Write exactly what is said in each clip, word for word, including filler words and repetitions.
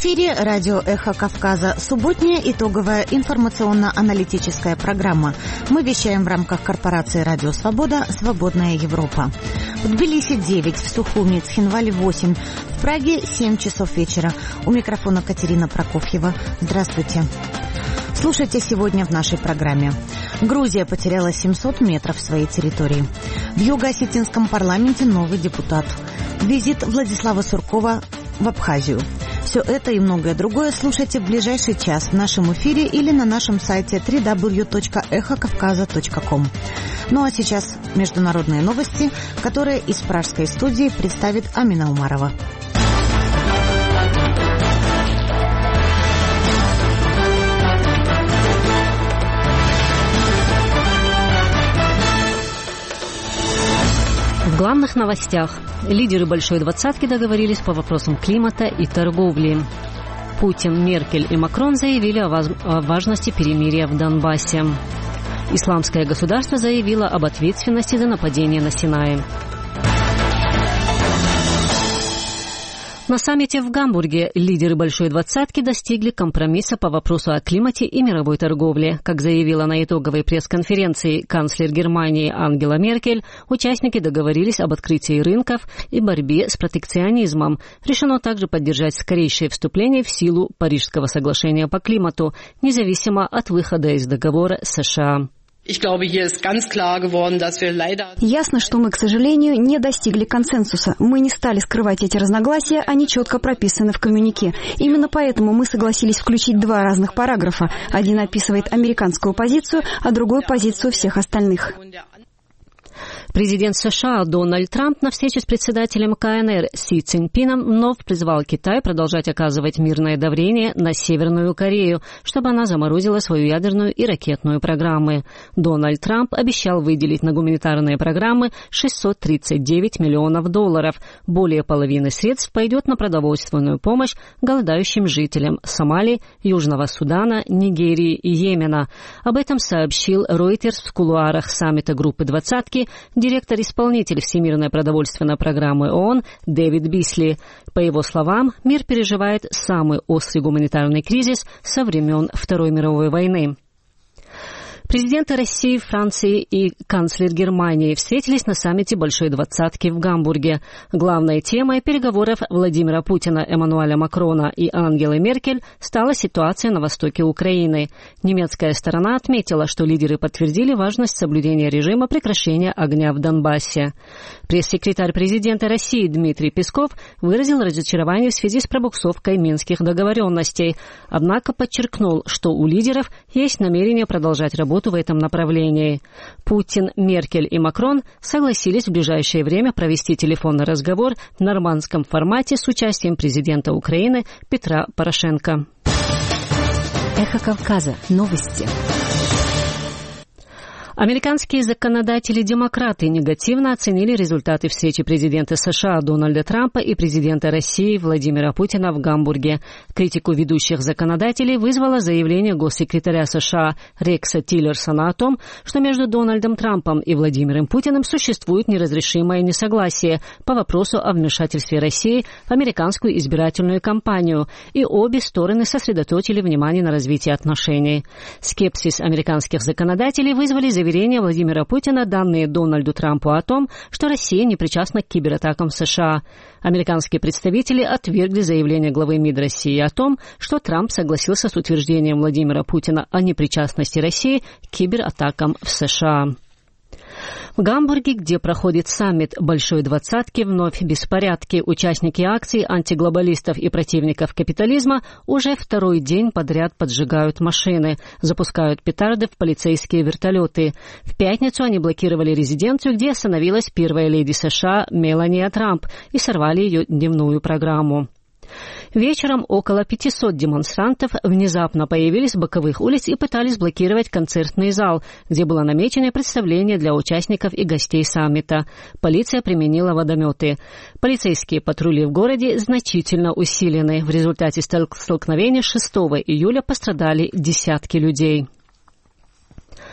эфире радио «Эхо Кавказа». Субботняя итоговая информационно-аналитическая программа. Мы вещаем в рамках корпорации «Радио Свобода. Свободная Европа». В Тбилиси девять, в Сухуми, Цхинвале восемь, в Праге семь часов вечера. У микрофона Катерина Прокофьева. Здравствуйте. Слушайте сегодня в нашей программе. Грузия потеряла семьсот метров своей территории. В Юго-Осетинском парламенте новый депутат. Визит Владислава Суркова в Абхазию. Все это и многое другое слушайте в ближайший час в нашем эфире или на нашем сайте дабл ю дабл ю дабл ю точка эхо кавказа точка ком. Ну а сейчас международные новости, которые из пражской студии представит Амина Умарова. В главных новостях. Лидеры Большой двадцатки договорились по вопросам климата и торговли. Путин, Меркель и Макрон заявили о, воз... о важности перемирия в Донбассе. Исламское государство заявило об ответственности за нападение на Синае. На саммите в Гамбурге лидеры Большой двадцатки достигли компромисса по вопросу о климате и мировой торговле. Как заявила на итоговой пресс-конференции канцлер Германии Ангела Меркель, участники договорились об открытии рынков и борьбе с протекционизмом. Решено также поддержать скорейшее вступление в силу Парижского соглашения по климату, независимо от выхода из договора США. Ясно, что мы, к сожалению, не достигли консенсуса. Мы не стали скрывать эти разногласия, они четко прописаны в коммюнике. Именно поэтому мы согласились включить два разных параграфа. Один описывает американскую позицию, а другой – позицию всех остальных. Президент США Дональд Трамп на встрече с председателем КНР Си Цзиньпином вновь призвал Китай продолжать оказывать мирное давление на Северную Корею, чтобы она заморозила свою ядерную и ракетную программы. Дональд Трамп обещал выделить на гуманитарные программы шестьсот тридцать девять миллионов долларов. Более половины средств пойдет на продовольственную помощь голодающим жителям Сомали, Южного Судана, Нигерии и Йемена. Об этом сообщил Reuters в кулуарах саммита группы двадцатки директор-исполнитель Всемирной продовольственной программы ООН Дэвид Бисли. По его словам, мир переживает самый острый гуманитарный кризис со времен Второй мировой войны. Президенты России, Франции и канцлер Германии встретились на саммите Большой двадцатки в Гамбурге. Главной темой переговоров Владимира Путина, Эммануэля Макрона и Ангелы Меркель стала ситуация на востоке Украины. Немецкая сторона отметила, что лидеры подтвердили важность соблюдения режима прекращения огня в Донбассе. Пресс-секретарь президента России Дмитрий Песков выразил разочарование в связи с пробуксовкой минских договоренностей, однако подчеркнул, что у лидеров есть намерение продолжать работу в этом направлении. Путин, Меркель и Макрон согласились в ближайшее время провести телефонный разговор в нормандском формате с участием президента Украины Петра Порошенко. Эхо Кавказа. Новости. Американские законодатели-демократы негативно оценили результаты встречи президента США Дональда Трампа и президента России Владимира Путина в Гамбурге. Критику ведущих законодателей вызвало заявление госсекретаря США Рекса Тиллерсона о том, что между Дональдом Трампом и Владимиром Путиным существует неразрешимое несогласие по вопросу о вмешательстве России в американскую избирательную кампанию, и обе стороны сосредоточили внимание на развитии отношений. Скепсис американских законодателей вызвали заявление Заверения Владимира Путина, данные Дональду Трампу о том, что Россия не причастна к кибератакам в США. Американские представители отвергли заявление главы МИД России о том, что Трамп согласился с утверждением Владимира Путина о непричастности России к кибератакам в США. В Гамбурге, где проходит саммит Большой двадцатки, вновь беспорядки. Участники акций антиглобалистов и противников капитализма уже второй день подряд поджигают машины, запускают петарды в полицейские вертолеты. В пятницу они блокировали резиденцию, где остановилась первая леди США Мелания Трамп, и сорвали ее дневную программу. Вечером около пятисот демонстрантов внезапно появились с боковых улиц и пытались блокировать концертный зал, где было намечено представление для участников и гостей саммита. Полиция применила водометы. Полицейские патрули в городе значительно усилены. В результате столкновения шестого июля пострадали десятки людей.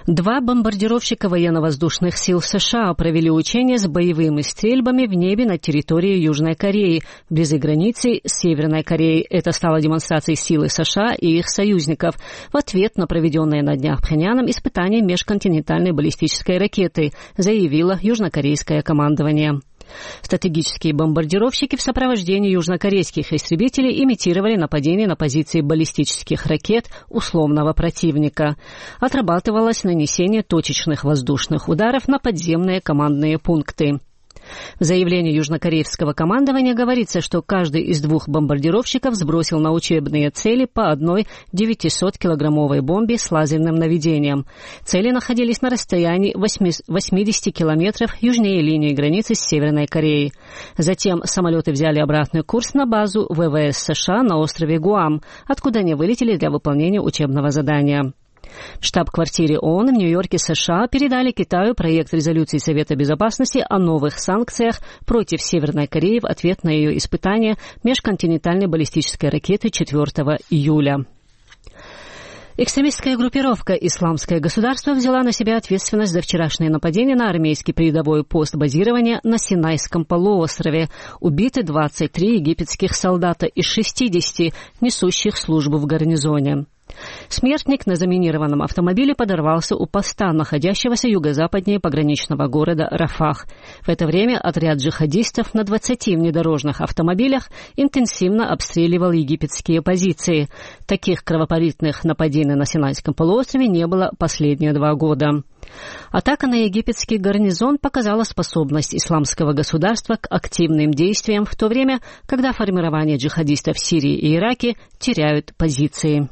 Два бомбардировщика военно-воздушных сил США провели учения с боевыми стрельбами в небе над территорией Южной Кореи, вблизи границы с Северной Кореей. Это стало демонстрацией силы США и их союзников в ответ на проведенное на днях Пхеньяном испытание межконтинентальной баллистической ракеты, заявило южнокорейское командование. Стратегические бомбардировщики в сопровождении южнокорейских истребителей имитировали нападение на позиции баллистических ракет условного противника. Отрабатывалось нанесение точечных воздушных ударов на подземные командные пункты. В заявлении южнокорейского командования говорится, что каждый из двух бомбардировщиков сбросил на учебные цели по одной девятисоткилограммовой бомбе с лазерным наведением. Цели находились на расстоянии восьмидесяти километров южнее линии границы с Северной Кореей. Затем самолеты взяли обратный курс на базу ВВС США на острове Гуам, откуда они вылетели для выполнения учебного задания. В штаб-квартире ООН в Нью-Йорке, США, передали Китаю проект резолюции Совета Безопасности о новых санкциях против Северной Кореи в ответ на ее испытание межконтинентальной баллистической ракеты четвёртого июля. Экстремистская группировка «Исламское государство» взяла на себя ответственность за вчерашнее нападение на армейский передовой пост базирования на Синайском полуострове. Убиты двадцать три египетских солдата из шестидесяти, несущих службу в гарнизоне. Смертник на заминированном автомобиле подорвался у поста, находящегося юго-западнее пограничного города Рафах. В это время отряд джихадистов на двадцати внедорожных автомобилях интенсивно обстреливал египетские позиции. Таких кровопролитных нападений на Синайском полуострове не было последние два года. Атака на египетский гарнизон показала способность исламского государства к активным действиям в то время, когда формирования джихадистов в Сирии и Ираке теряют позиции.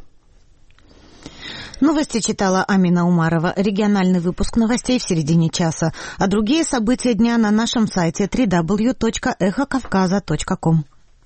Новости читала Амина Умарова. Региональный выпуск новостей в середине часа. А другие события дня на нашем сайте дабл ю дабл ю дабл ю точка эхо кавказа точка ком.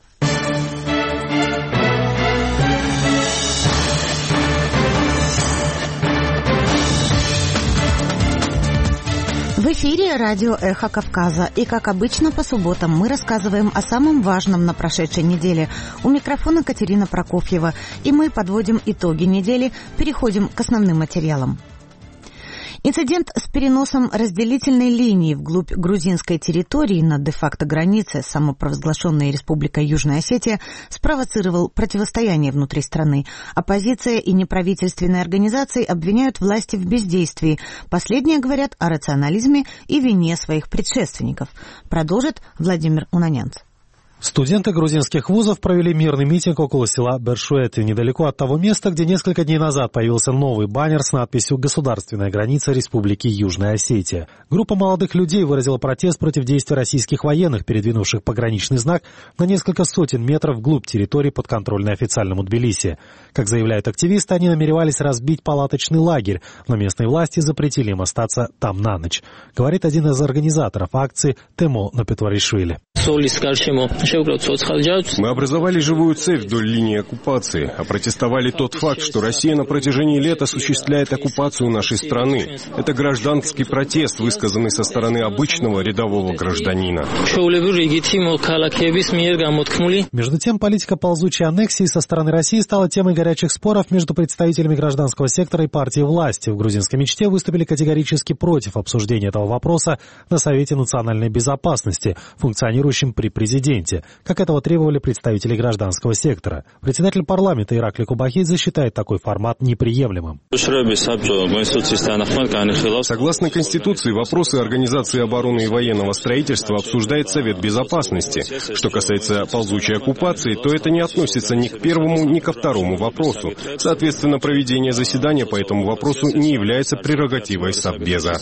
В эфире радио «Эхо Кавказа». И, как обычно, по субботам мы рассказываем о самом важном на прошедшей неделе. У микрофона Катерина Прокофьева. И мы подводим итоги недели, переходим к основным материалам. Инцидент с переносом разделительной линии вглубь грузинской территории на де-факто границе с самопровозглашенной Республикой Южная Осетия спровоцировал противостояние внутри страны. Оппозиция и неправительственные организации обвиняют власти в бездействии. Последние говорят о рационализме и вине своих предшественников. Продолжит Владимир Унанянц. Студенты грузинских вузов провели мирный митинг около села Бершуэты, недалеко от того места, где несколько дней назад появился новый баннер с надписью «Государственная граница Республики Южная Осетия». Группа молодых людей выразила протест против действий российских военных, передвинувших пограничный знак на несколько сотен метров вглубь территории, подконтрольной официальному Тбилиси. Как заявляют активисты, они намеревались разбить палаточный лагерь, но местные власти запретили им остаться там на ночь, говорит один из организаторов акции Темо Напетваришвили. Мы образовали живую цепь вдоль линии оккупации, опротестовали тот факт, что Россия на протяжении лет осуществляет оккупацию нашей страны. Это гражданский протест, высказанный со стороны обычного рядового гражданина. Между тем, политика ползучей аннексии со стороны России стала темой горячих споров между представителями гражданского сектора и партии власти. В грузинской мечте выступили категорически против обсуждения этого вопроса на Совете национальной безопасности, функционирующем при президенте, как этого требовали представители гражданского сектора. Председатель парламента Иракли Кубахидзе считает такой формат неприемлемым. Согласно Конституции, вопросы организации обороны и военного строительства обсуждает Совет Безопасности. Что касается ползучей оккупации, то это не относится ни к первому, ни ко второму вопросу. Соответственно, проведение заседания по этому вопросу не является прерогативой Совбеза.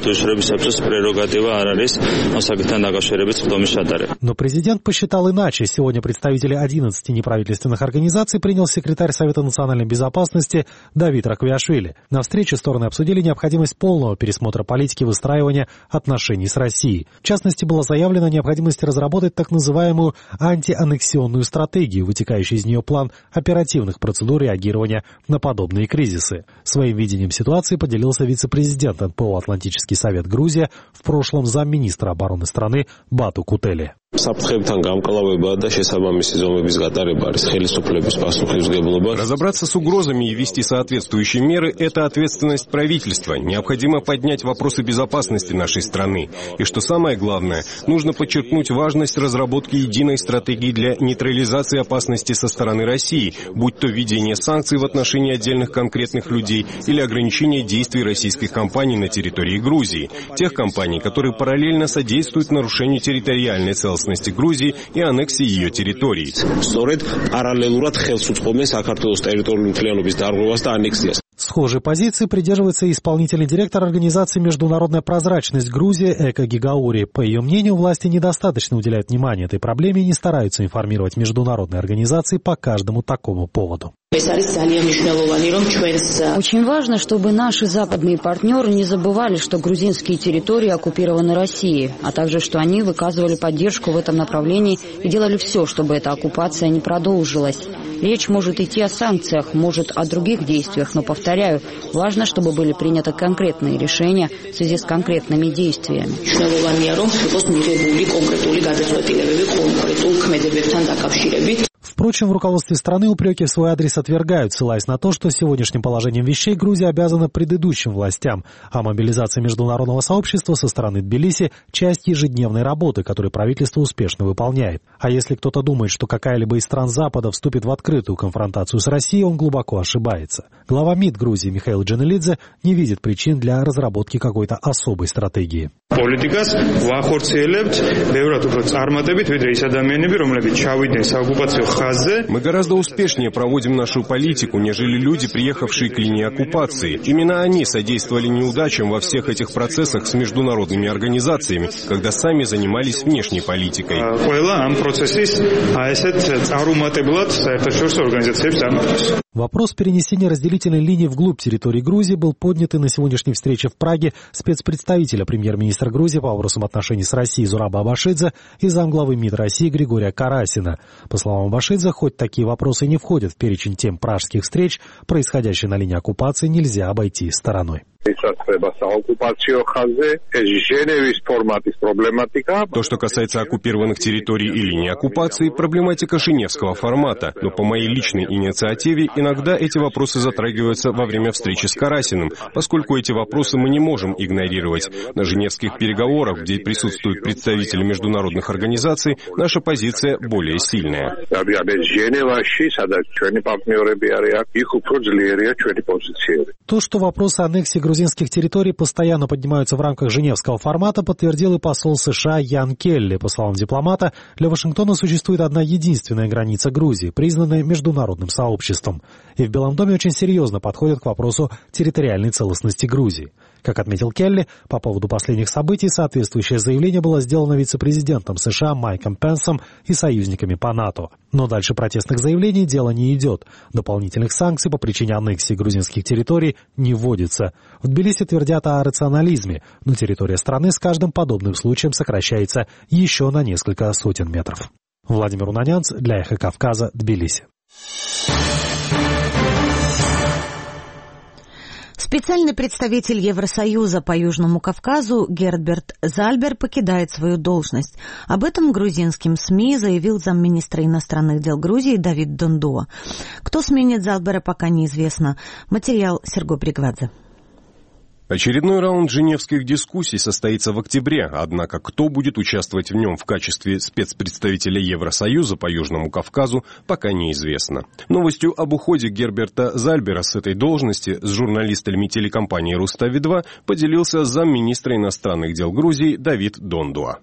Но президент посчитал иначе. Сегодня представители одиннадцати неправительственных организаций принял секретарь Совета национальной безопасности Давид Раквиашвили. На встрече стороны обсудили необходимость полного пересмотра политики выстраивания отношений с Россией. В частности, было заявлено о необходимости разработать так называемую антианнексионную стратегию, вытекающий из нее план оперативных процедур реагирования на подобные кризисы. Своим видением ситуации поделился вице-президент эн пэ о «Атлантический совет Грузия», в прошлом замминистра обороны страны Бату Кутели. Разобраться с угрозами и ввести соответствующие меры – это ответственность правительства. Необходимо поднять вопросы безопасности нашей страны. И что самое главное, нужно подчеркнуть важность разработки единой стратегии для нейтрализации опасности со стороны России, будь то введение санкций в отношении отдельных конкретных людей или ограничение действий российских компаний на территории Грузии. Тех компаний, которые параллельно содействуют нарушению территориальной целостности Грузии и аннексии ее территорий. Схожей позиции придерживается и исполнительный директор организации «Международная прозрачность Грузии» Эка Гигаури. По ее мнению, власти недостаточно уделяют внимания этой проблеме и не стараются информировать международные организации по каждому такому поводу. Очень важно, чтобы наши западные партнеры не забывали, что грузинские территории оккупированы Россией, а также, что они выказывали поддержку в этом направлении и делали все, чтобы эта оккупация не продолжилась. Речь может идти о санкциях, может о других действиях, но, повторяю, важно, чтобы были приняты конкретные решения в связи с конкретными действиями. Впрочем, в руководстве страны упреки в свой адрес отвергают, ссылаясь на то, что сегодняшним положением вещей Грузия обязана предыдущим властям, а мобилизация международного сообщества со стороны Тбилиси – часть ежедневной работы, которую правительство успешно выполняет. А если кто-то думает, что какая-либо из стран Запада вступит в открытую конфронтацию с Россией, он глубоко ошибается. Глава МИД Грузии Михаил Джанелидзе не видит причин для разработки какой-то особой стратегии. Мы гораздо успешнее проводим нашу политику, нежели люди, приехавшие к линии оккупации. Именно они содействовали неудачам во всех этих процессах с международными организациями, когда сами занимались внешней политикой. Вопрос перенесения разделительной линии вглубь территории Грузии был поднят и на сегодняшней встрече в Праге спецпредставителя премьер-министра Грузии по вопросам отношений с Россией Зураба Абашидзе и замглавы МИД России Григория Карасина. По словам Абашидзе, хоть такие вопросы не входят в перечень тем пражских встреч, происходящие на линии оккупации нельзя обойти стороной. То, что касается оккупированных территорий и линий оккупации, проблематика женевского формата. Но по моей личной инициативе иногда эти вопросы затрагиваются во время встречи с Карасиным, поскольку эти вопросы мы не можем игнорировать. На женевских переговорах, где присутствуют представители международных организаций, наша позиция более сильная. То, что вопросы аннексии грузинских территорий постоянно поднимаются в рамках женевского формата, подтвердил и посол США Ян Келли. По словам дипломата, для Вашингтона существует одна единственная граница Грузии, признанная международным сообществом. И в Белом доме очень серьезно подходят к вопросу территориальной целостности Грузии. Как отметил Келли, по поводу последних событий соответствующее заявление было сделано вице-президентом США Майком Пенсом и союзниками по НАТО. Но дальше протестных заявлений дело не идет. Дополнительных санкций по причине аннексии грузинских территорий не вводится. В Тбилиси твердят о рационализме, но территория страны с каждым подобным случаем сокращается еще на несколько сотен метров. Владимир Унанянц для Эхо Кавказа, Тбилиси. Специальный представитель Евросоюза по Южному Кавказу Герберт Зальбер покидает свою должность. Об этом грузинским СМИ заявил замминистра иностранных дел Грузии Давид Дондуа. Кто сменит Зальбера, пока неизвестно. Материал Серго Бригвадзе. Очередной раунд женевских дискуссий состоится в октябре, однако кто будет участвовать в нем в качестве спецпредставителя Евросоюза по Южному Кавказу, пока неизвестно. Новостью об уходе Герберта Зальбера с этой должности с журналистами телекомпании «Рустави два» поделился замминистра иностранных дел Грузии Давид Дондуа.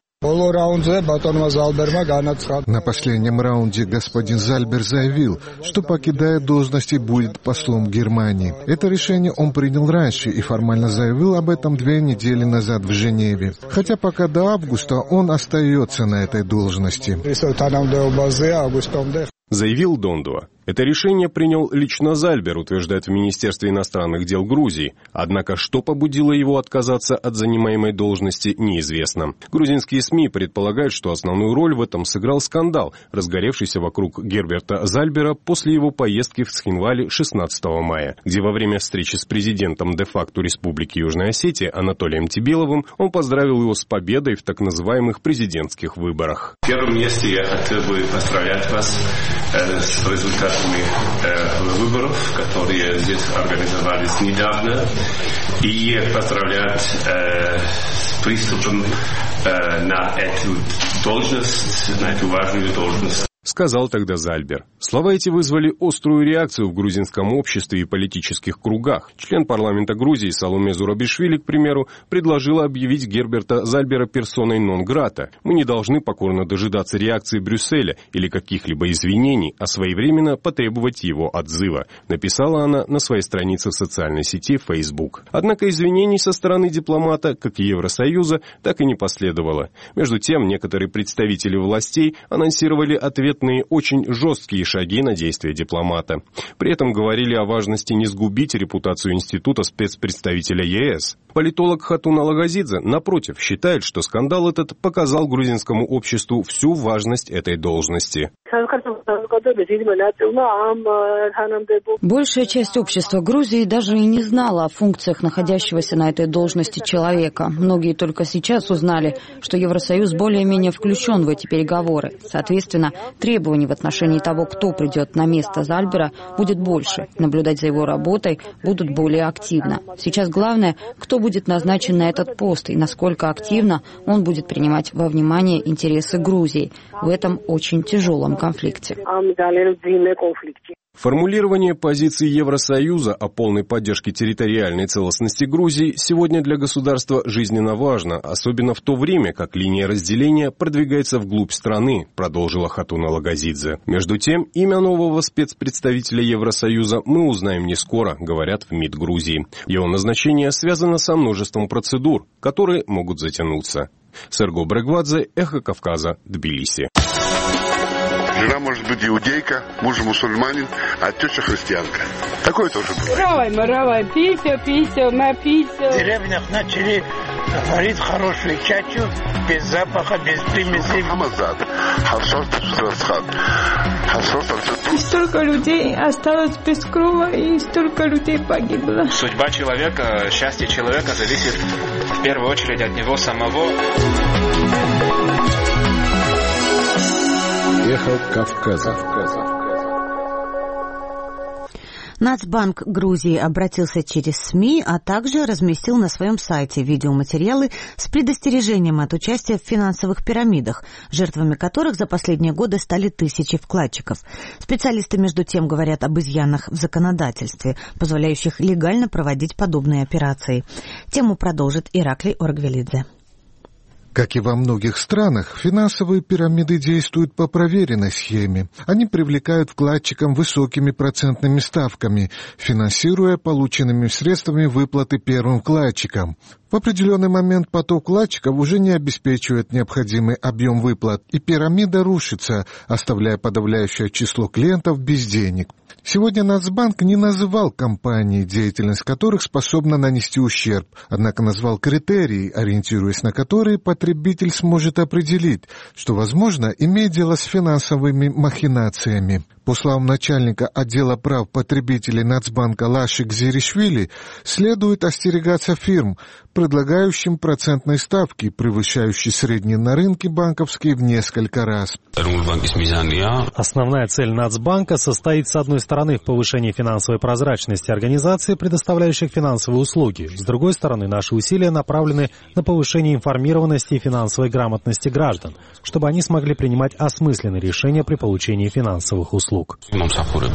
На последнем раунде господин Зальбер заявил, что покидая должность и будет послом Германии. Это решение он принял раньше и формально заявил об этом две недели назад в Женеве. Хотя пока до августа он остается на этой должности. Заявил Дондуа. Это решение принял лично Зальбер, утверждает в Министерстве иностранных дел Грузии. Однако, что побудило его отказаться от занимаемой должности, неизвестно. Грузинские СМИ предполагают, что основную роль в этом сыграл скандал, разгоревшийся вокруг Герберта Зальбера после его поездки в Цхинвале шестнадцатого мая, где во время встречи с президентом де-факто Республики Южная Осетия Анатолием Тибеловым он поздравил его с победой в так называемых президентских выборах. В первом месте я хотел бы поздравлять вас э, с результатами э, выборов, которые здесь организовались недавно, и поздравлять э, с приступом э, на эту должность, на эту важную должность. Сказал тогда Зальбер. Слова эти вызвали острую реакцию в грузинском обществе и политических кругах. Член парламента Грузии Саломе Зурабишвили, к примеру, предложила объявить Герберта Зальбера персоной нон-грата. Мы не должны покорно дожидаться реакции Брюсселя или каких-либо извинений, а своевременно потребовать его отзыва, написала она на своей странице в социальной сети Facebook. Однако извинений со стороны дипломата, как и Евросоюза, так и не последовало. Между тем, некоторые представители властей анонсировали ответ очень жесткие шаги на действия дипломата. При этом говорили о важности не сгубить репутацию института спецпредставителя ЕС. Политолог Хатун Алагазидзе, напротив, считает, что скандал этот показал грузинскому обществу всю важность этой должности. Большая часть общества Грузии даже и не знала о функциях находящегося на этой должности человека. Многие только сейчас узнали, что Евросоюз более-менее включен в эти переговоры. Соответственно, требований в отношении того, кто придет на место Зальбера, будет больше. Наблюдать за его работой будут более активно. Сейчас главное, кто будет назначен на этот пост и насколько активно он будет принимать во внимание интересы Грузии в этом очень тяжелом конфликте. Формулирование позиции Евросоюза о полной поддержке территориальной целостности Грузии сегодня для государства жизненно важно, особенно в то время, как линия разделения продвигается вглубь страны, продолжила Хатун Алагазидзе. Между тем, имя нового спецпредставителя Евросоюза мы узнаем не скоро, говорят в МИД Грузии. Его назначение связано со множеством процедур, которые могут затянуться. Серго Брегвадзе, Эхо Кавказа, Тбилиси. Жена может быть иудейка, муж мусульманин, а теща христианка. Такое тоже бывает. Равай, маравай, пися, пися, напися. В деревнях начали варить хорошую чачу, без запаха, без примесей. И столько людей осталось без крова, и столько людей погибло. Судьба человека, счастье человека зависит в первую очередь от него самого. Эхо Кавказа. Нацбанк Грузии обратился через СМИ, а также разместил на своем сайте видеоматериалы с предостережением от участия в финансовых пирамидах, жертвами которых за последние годы стали тысячи вкладчиков. Специалисты, между тем, говорят об изъянах в законодательстве, позволяющих легально проводить подобные операции. Тему продолжит Ираклий Оргвелидзе. Как и во многих странах, финансовые пирамиды действуют по проверенной схеме. Они привлекают вкладчикам высокими процентными ставками, финансируя полученными средствами выплаты первым вкладчикам. В определенный момент поток вкладчиков уже не обеспечивает необходимый объем выплат, и пирамида рушится, оставляя подавляющее число клиентов без денег. Сегодня Нацбанк не называл компании, деятельность которых способна нанести ущерб, однако назвал критерии, ориентируясь на которые потребитель сможет определить, что, возможно, имеет дело с финансовыми махинациями. По словам начальника отдела прав потребителей Нацбанка Лаши Гзиришвили, следует остерегаться фирм, предлагающим процентные ставки, превышающие средние на рынке банковские в несколько раз. Основная цель Нацбанка состоит, с одной стороны, в повышении финансовой прозрачности организаций, предоставляющих финансовые услуги. С другой стороны, наши усилия направлены на повышение информированности и финансовой грамотности граждан, чтобы они смогли принимать осмысленные решения при получении финансовых услуг. На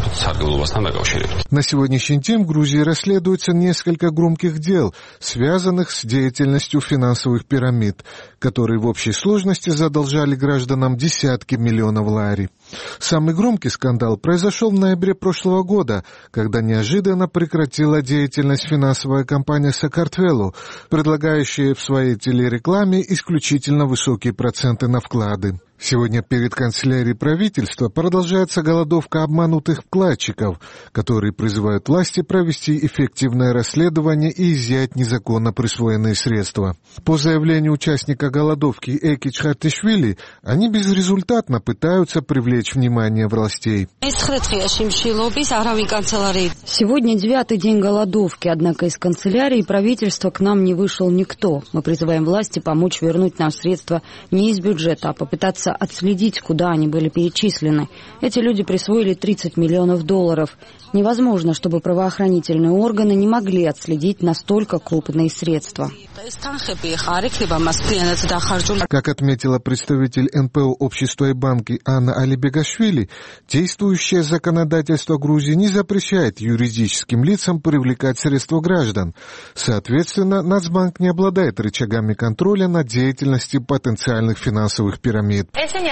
сегодняшний день в Грузии расследуется несколько громких дел, связанных с деятельностью финансовых пирамид, которые в общей сложности задолжали гражданам десятки миллионов лари. Самый громкий скандал произошел в ноябре прошлого года, когда неожиданно прекратила деятельность финансовая компания «Сакартвелу», предлагающая в своей телерекламе исключительно высокие проценты на вклады. Сегодня перед канцелярией правительства продолжается голодовка обманутых вкладчиков, которые призывают власти провести эффективное расследование и изъять незаконно присвоенные средства. По заявлению участника голодовки Эки Чхартишвили, они безрезультатно пытаются привлечь внимание властей. Сегодня девятый день голодовки, однако из канцелярии правительства к нам не вышел никто. Мы призываем власти помочь вернуть нам средства не из бюджета, а попытаться отследить, куда они были перечислены. Эти люди присвоили тридцать миллионов долларов. Невозможно, чтобы правоохранительные органы не могли отследить настолько крупные средства. Как отметила представитель эн пэ о общества и банки Анна Алибегашвили, действующее законодательство Грузии не запрещает юридическим лицам привлекать средства граждан. Соответственно, Нацбанк не обладает рычагами контроля над деятельностью потенциальных финансовых пирамид.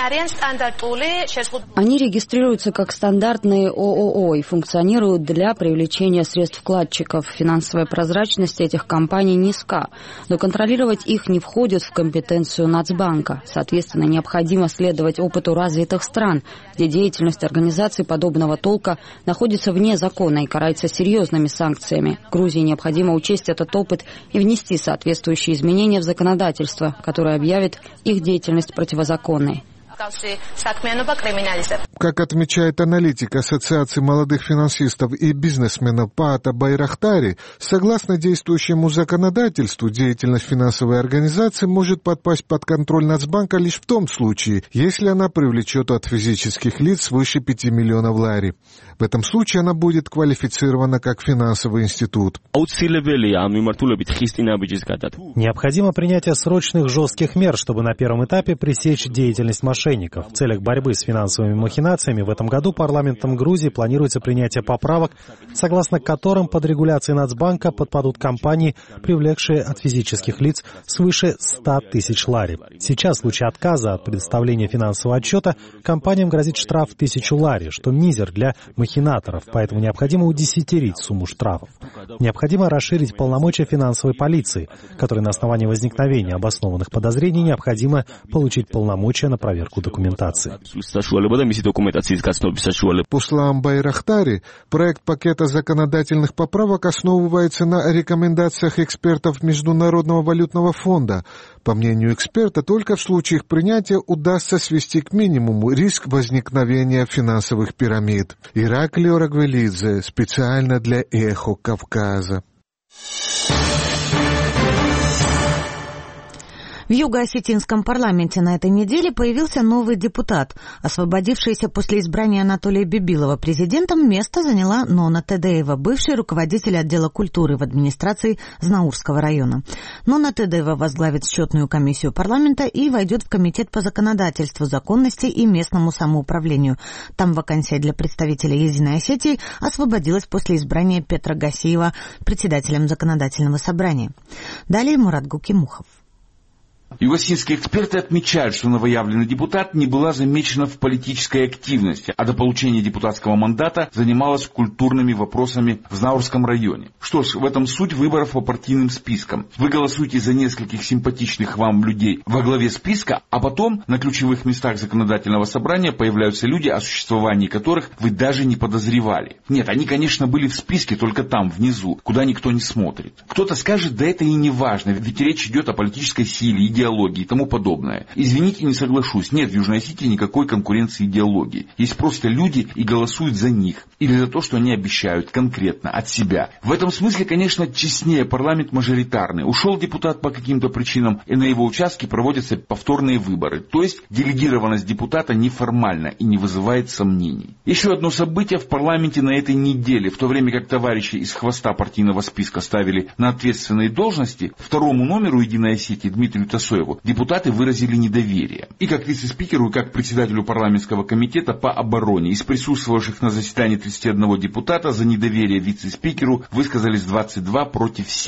Они регистрируются как стандартные о о о и функционируют для привлечения средств вкладчиков. Финансовая прозрачность этих компаний низка, но контролировать их не входит в компетенцию Нацбанка. Соответственно, необходимо следовать опыту развитых стран, где деятельность организаций подобного толка находится вне закона и карается серьезными санкциями. Грузии необходимо учесть этот опыт и внести соответствующие изменения в законодательство, которое объявит их деятельность противозаконной. Как отмечает аналитик Ассоциации молодых финансистов и бизнесменов Паата Байрахтари, согласно действующему законодательству, деятельность финансовой организации может подпасть под контроль Нацбанка лишь в том случае, если она привлечет от физических лиц свыше пяти миллионов лари. В этом случае она будет квалифицирована как финансовый институт. Необходимо принятие срочных жестких мер, чтобы на первом этапе пресечь деятельность мошенников. В целях борьбы с финансовыми махинациями в этом году парламентом Грузии планируется принятие поправок, согласно которым под регуляцией Нацбанка подпадут компании, привлекшие от физических лиц свыше ста тысяч лари. Сейчас в случае отказа от предоставления финансового отчета компаниям грозит штраф в тысячу лари, что мизер для махинаторов, поэтому необходимо удесятерить сумму штрафов. Необходимо расширить полномочия финансовой полиции, которой на основании возникновения обоснованных подозрений необходимо получить полномочия на проверку документации. По словам Байрахтари, проект пакета законодательных поправок основывается на рекомендациях экспертов Международного валютного фонда. По мнению эксперта, только в случае их принятия удастся свести к минимуму риск возникновения финансовых пирамид. Ираклий Орагвелидзе, специально для «Эхо Кавказа». В Юго-Осетинском парламенте на этой неделе появился новый депутат. Освободившаяся после избрания Анатолия Бибилова президентом место заняла Нона Тедеева, бывший руководитель отдела культуры в администрации Знаурского района. Нона Тедеева возглавит счетную комиссию парламента и войдет в комитет по законодательству, законности и местному самоуправлению. Там вакансия для представителя Единой Осетии освободилась после избрания Петра Гасиева председателем законодательного собрания. Далее Мурат Гукимухов. Юго-осетинские эксперты отмечают, что новоявленный депутат не была замечена в политической активности, а до получения депутатского мандата занималась культурными вопросами в Знаурском районе. Что ж, в этом суть выборов по партийным спискам. Вы голосуете за нескольких симпатичных вам людей во главе списка, а потом на ключевых местах законодательного собрания появляются люди, о существовании которых вы даже не подозревали. Нет, они, конечно, были в списке, только там, внизу, куда никто не смотрит. Кто-то скажет, да это и не важно, ведь речь идет о политической силе, идеологии и тому подобное. Извините, не соглашусь. Нет в Южной Осетии никакой конкуренции идеологии. Есть просто люди и голосуют за них. Или за то, что они обещают конкретно от себя. В этом смысле, конечно, честнее парламент мажоритарный. Ушел депутат по каким-то причинам, и на его участке проводятся повторные выборы. То есть делегированность депутата неформальна и не вызывает сомнений. Еще одно событие в парламенте на этой неделе. В то время как товарищи из хвоста партийного списка ставили на ответственные должности, второму номеру Единой Осетии Дмитрию Тасоеву депутаты выразили недоверие. И как вице-спикеру, и как председателю парламентского комитета по обороне. Из присутствовавших на заседании тридцати одного депутата за недоверие вице-спикеру высказались двадцать два против семи.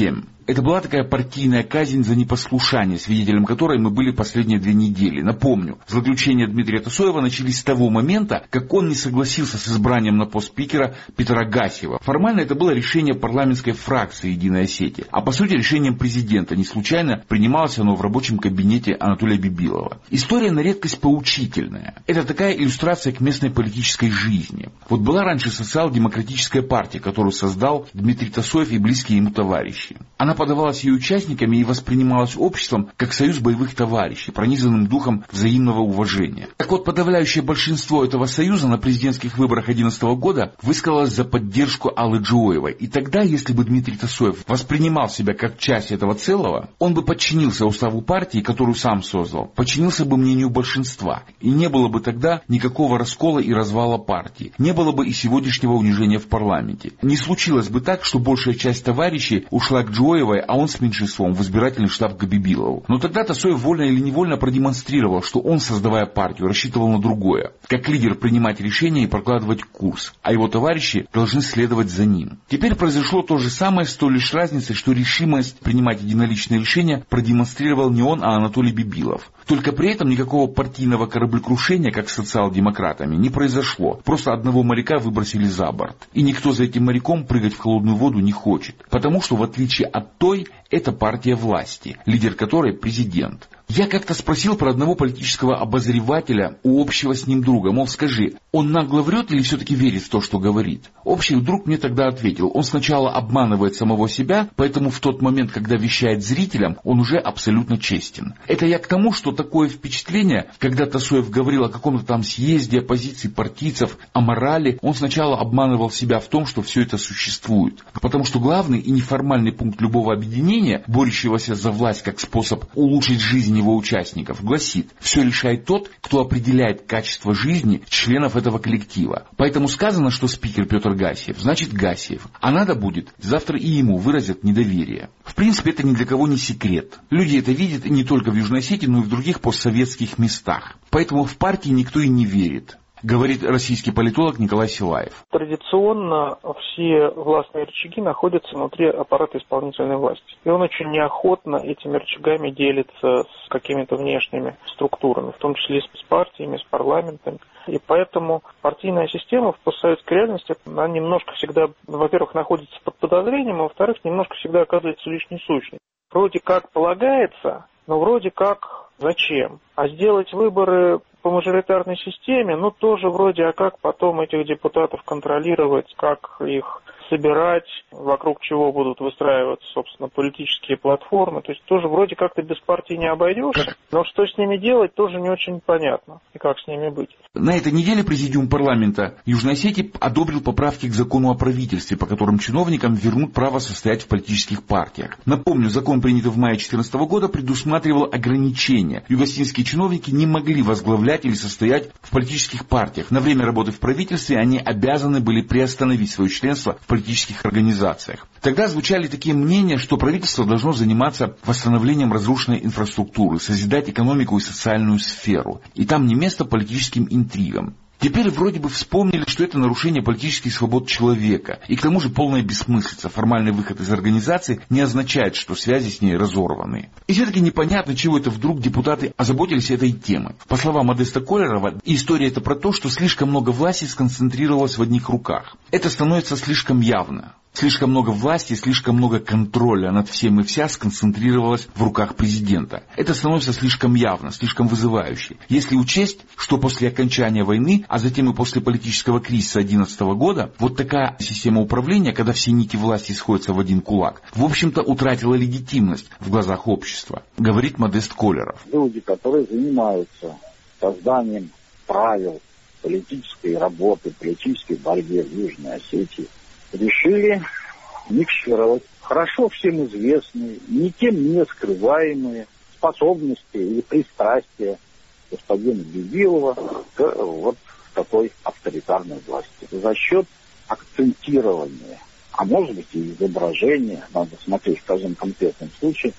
Это была такая партийная казнь за непослушание, свидетелем которой мы были последние две недели. Напомню, злоключения Дмитрия Тасоева начались с того момента, как он не согласился с избранием на пост спикера Петра Гасиева. Формально это было решение парламентской фракции «Единой Осетии», а по сути решением президента. Не случайно принималось оно в рабочем кабинете Анатолия Бибилова. История на редкость поучительная. Это такая иллюстрация к местной политической жизни. Вот была раньше социал-демократическая партия, которую создал Дмитрий Тасоев и близкие ему товарищи. Она подавалась ее участниками и воспринималась обществом как союз боевых товарищей, пронизанным духом взаимного уважения. Так вот, подавляющее большинство этого союза на президентских выборах две тысячи одиннадцатого года высказалось за поддержку Аллы Джоевой. И тогда, если бы Дмитрий Тасоев воспринимал себя как часть этого целого, он бы подчинился уставу партии, которую сам создал, подчинился бы мнению большинства. И не было бы тогда никакого раскола и развала партии. Не было бы и сегодняшнего унижения в парламенте. Не случилось бы так, что большая часть товарищей ушла к Джоевой, а он с меньшинством в избирательный штаб к Бибилову. Но тогда Тасоев вольно или невольно продемонстрировал, что он, создавая партию, рассчитывал на другое. Как лидер принимать решения и прокладывать курс, а его товарищи должны следовать за ним. Теперь произошло то же самое, с той лишь разницей, что решимость принимать единоличные решения продемонстрировал не он, а Анатолий Бибилов. Только при этом никакого партийного кораблекрушения, как с социал-демократами, не произошло. Просто одного моряка выбросили за борт. И никто за этим моряком прыгать в холодную воду не хочет. Потому что, в отличие от той, это партия власти, лидер которой президент. Я как-то спросил про одного политического обозревателя у общего с ним друга, мол, скажи, он нагло врет или все-таки верит в то, что говорит? Общий друг мне тогда ответил, он сначала обманывает самого себя, поэтому в тот момент, когда вещает зрителям, он уже абсолютно честен. Это я к тому, что такое впечатление, когда Тасоев говорил о каком-то там съезде оппозиции партийцев, о морали, он сначала обманывал себя в том, что все это существует. Потому что главный и неформальный пункт любого объединения, борющегося за власть как способ улучшить жизнь его участников, гласит, все решает тот, кто определяет качество жизни членов этого коллектива. Поэтому сказано, что спикер Петр Гасиев, значит Гасиев. А надо будет, завтра и ему выразят недоверие. В принципе, это ни для кого не секрет. Люди это видят не только в Южной Осетии, но и в других постсоветских местах. Поэтому в партии никто и не верит, говорит российский политолог Николай Силаев. Традиционно все властные рычаги находятся внутри аппарата исполнительной власти. И он очень неохотно этими рычагами делится с какими-то внешними структурами, в том числе с партиями, с парламентами. И поэтому партийная система в постсоветской реальности, она немножко всегда, во-первых, находится под подозрением, а во-вторых, немножко всегда оказывается лишней сущной. Вроде как полагается, но вроде как зачем? А сделать выборы по мажоритарной системе, ну тоже вроде, а как потом этих депутатов контролировать, как их собирать, вокруг чего будут выстраиваться, собственно, политические платформы. То есть тоже вроде как-то без партии не обойдешься, но что с ними делать, тоже не очень понятно, и как с ними быть. На этой неделе президиум парламента Южной Осетии одобрил поправки к закону о правительстве, по которым чиновникам вернут право состоять в политических партиях. Напомню, закон, принятый в мае две тысячи четырнадцатого года, предусматривал ограничения. Югославские чиновники не могли возглавлять или состоять в политических партиях. На время работы в правительстве они обязаны были приостановить свое членство в политических организациях. Тогда звучали такие мнения, что правительство должно заниматься восстановлением разрушенной инфраструктуры, созидать экономику и социальную сферу. И там не место политическим интригам. Теперь вроде бы вспомнили, что это нарушение политических свобод человека. И к тому же полная бессмыслица. Формальный выход из организации не означает, что связи с ней разорваны. И все-таки непонятно, чего это вдруг депутаты озаботились этой темой. По словам Модеста Колерова, история это про то, что слишком много власти сконцентрировалось в одних руках. Это становится слишком явно. Слишком много власти, слишком много контроля над всем и вся сконцентрировалось в руках президента. Это становится слишком явно, слишком вызывающе. Если учесть, что после окончания войны, а затем и после политического кризиса две тысячи одиннадцатого года, вот такая система управления, когда все нити власти сходятся в один кулак, в общем-то утратила легитимность в глазах общества, говорит Модест Колеров. Люди, которые занимаются созданием правил политической работы, политической борьбы в Южной Осетии, решили микшировать хорошо всем известные, никем не скрываемые способности или пристрастия господина Бибилова к вот такой авторитарной власти. За счет акцентирования, а может быть и изображения, надо смотреть в каждом конкретном случае,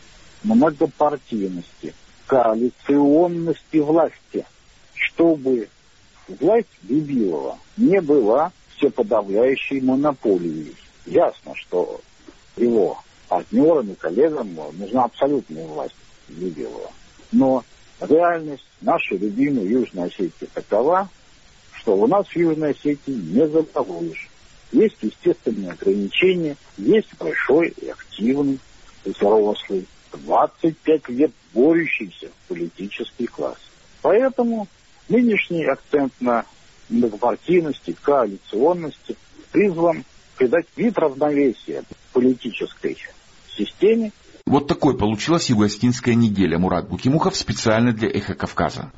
многопартийности, коалиционности власти, чтобы власть Бибилова не была всеподавляющей монополией. Ясно, что его партнерам и коллегам нужна абсолютная власть Бибилова. Но реальность нашей любимой Южной Осетии такова, что у нас в Южной Осетии не заговоришь. Есть естественные ограничения, есть большой и активный, взрослый, двадцать пять лет борющийся политический класс. Поэтому нынешний акцент на многопартийности, коалиционности призван придать вид равновесия политической системе. Вот такой получилась юго-осетинская неделя. Мурат Букимухов специально для «Эхо Кавказа».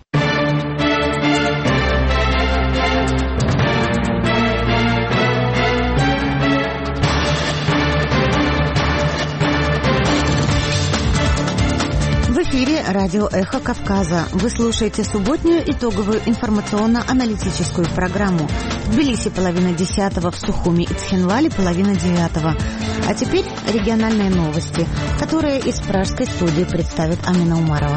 В эфире радио «Эхо Кавказа». Вы слушаете субботнюю итоговую информационно-аналитическую программу. В Тбилиси половина десятого, в Сухуми и Цхинвале половина девятого. А теперь региональные новости, которые из пражской студии представит Амина Умарова.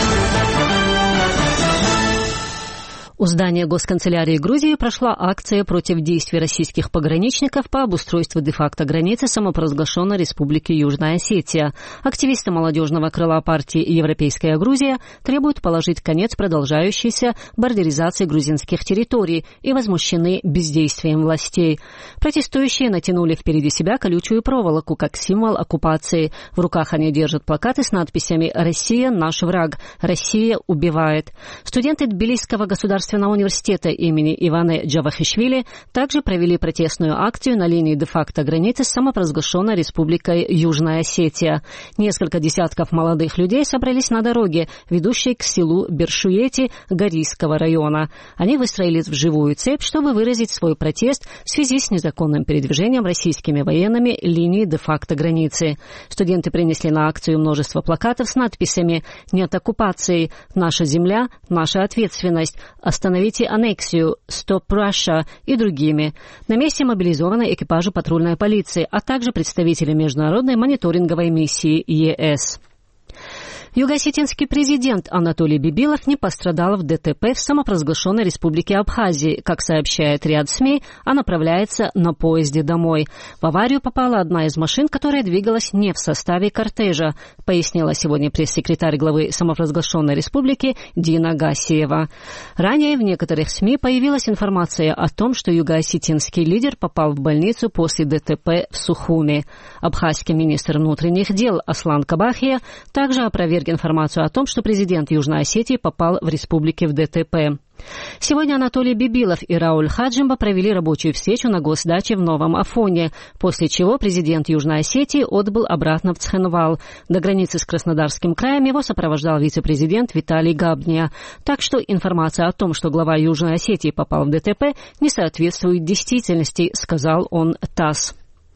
У здания Госканцелярии Грузии прошла акция против действий российских пограничников по обустройству де-факто границы самопровозглашенной Республики Южная Осетия. Активисты молодежного крыла партии «Европейская Грузия» требуют положить конец продолжающейся бордеризации грузинских территорий и возмущены бездействием властей. Протестующие натянули впереди себя колючую проволоку как символ оккупации. В руках они держат плакаты с надписями «Россия – наш враг», «Россия убивает». Студенты Тбилисского государственного университета имени Ивана Джавахишвили также провели протестную акцию на линии де-факто границы с самопровозглашенной Республикой Южная Осетия. Несколько десятков молодых людей собрались на дороге, ведущей к селу Бершуети Горийского района. Они выстроились в живую цепь, чтобы выразить свой протест в связи с незаконным передвижением российскими военными линии де-факто границы. Студенты принесли на акцию множество плакатов с надписями «Нет оккупации», «Наша земля», «Наша ответственность», «Остановите аннексию», «Stop Russia» и другими. На месте мобилизованы экипажи патрульной полиции, а также представители международной мониторинговой миссии ЕС. Юго-осетинский президент Анатолий Бибилов не пострадал в ДТП в самопровозглашенной Республике Абхазии. Как сообщает ряд СМИ, а направляется на поезде домой. В аварию попала одна из машин, которая двигалась не в составе кортежа, пояснила сегодня пресс-секретарь главы самопровозглашенной республики Дина Гасиева. Ранее в некоторых СМИ появилась информация о том, что юго-осетинский лидер попал в больницу после ДТП в Сухуми. Абхазский министр внутренних дел Аслан Кабахия также опроверг информацию о том, что президент Южной Осетии попал в республике в ДТП. Сегодня Анатолий Бибилов и Рауль Хаджимба провели рабочую встречу на госдаче в Новом Афоне, после чего президент Южной Осетии отбыл обратно в Цхинвал. До границы с Краснодарским краем его сопровождал вице-президент Виталий Габния. Так что информация о том, что глава Южной Осетии попал в ДТП, не соответствует действительности, сказал он ТАСС.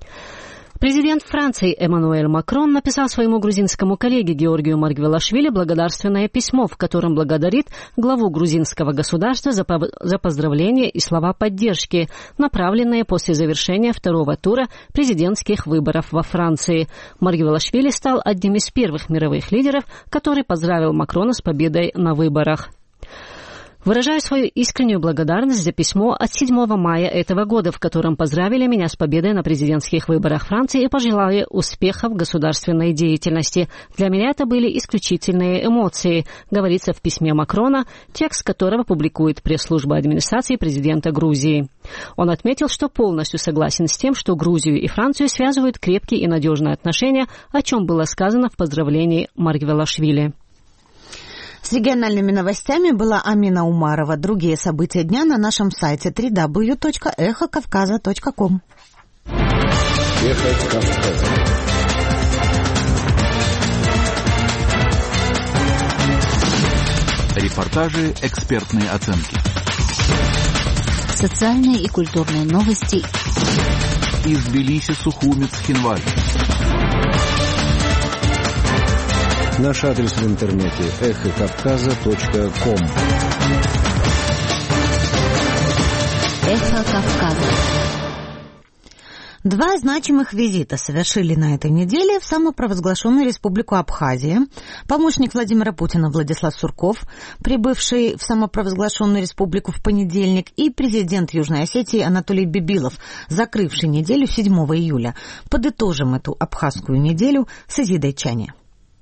Президент Франции Эммануэль Макрон написал своему грузинскому коллеге Георгию Маргвелашвили благодарственное письмо, в котором благодарит главу грузинского государства за, по- за поздравления и слова поддержки, направленные после завершения второго тура президентских выборов во Франции. Маргвелашвили стал одним из первых мировых лидеров, который поздравил Макрона с победой на выборах. Выражаю свою искреннюю благодарность за письмо от седьмого мая этого года, в котором поздравили меня с победой на президентских выборах Франции и пожелали успехов в государственной деятельности. Для меня это были исключительные эмоции, говорится в письме Макрона, текст которого публикует пресс-служба администрации президента Грузии. Он отметил, что полностью согласен с тем, что Грузию и Францию связывают крепкие и надежные отношения, о чем было сказано в поздравлении Маргвелашвили. С региональными новостями была Амина Умарова. Другие события дня на нашем сайте дабл ю дабл ю дабл ю точка эхо кавказа точка ком. Эхо Кавказа. Репортажи, экспертные оценки. Социальные и культурные новости. Из Тбилиси, Сухуми, Цхинваль. Наш адрес в интернете эхо кавказа точка ком. Эхо Кавказа. Два значимых визита совершили на этой неделе в самопровозглашенную республику Абхазия помощник Владимира Путина Владислав Сурков, прибывший в самопровозглашенную республику в понедельник, и президент Южной Осетии Анатолий Бибилов, закрывший неделю седьмого июля. Подытожим эту абхазскую неделю с Изидой Чани.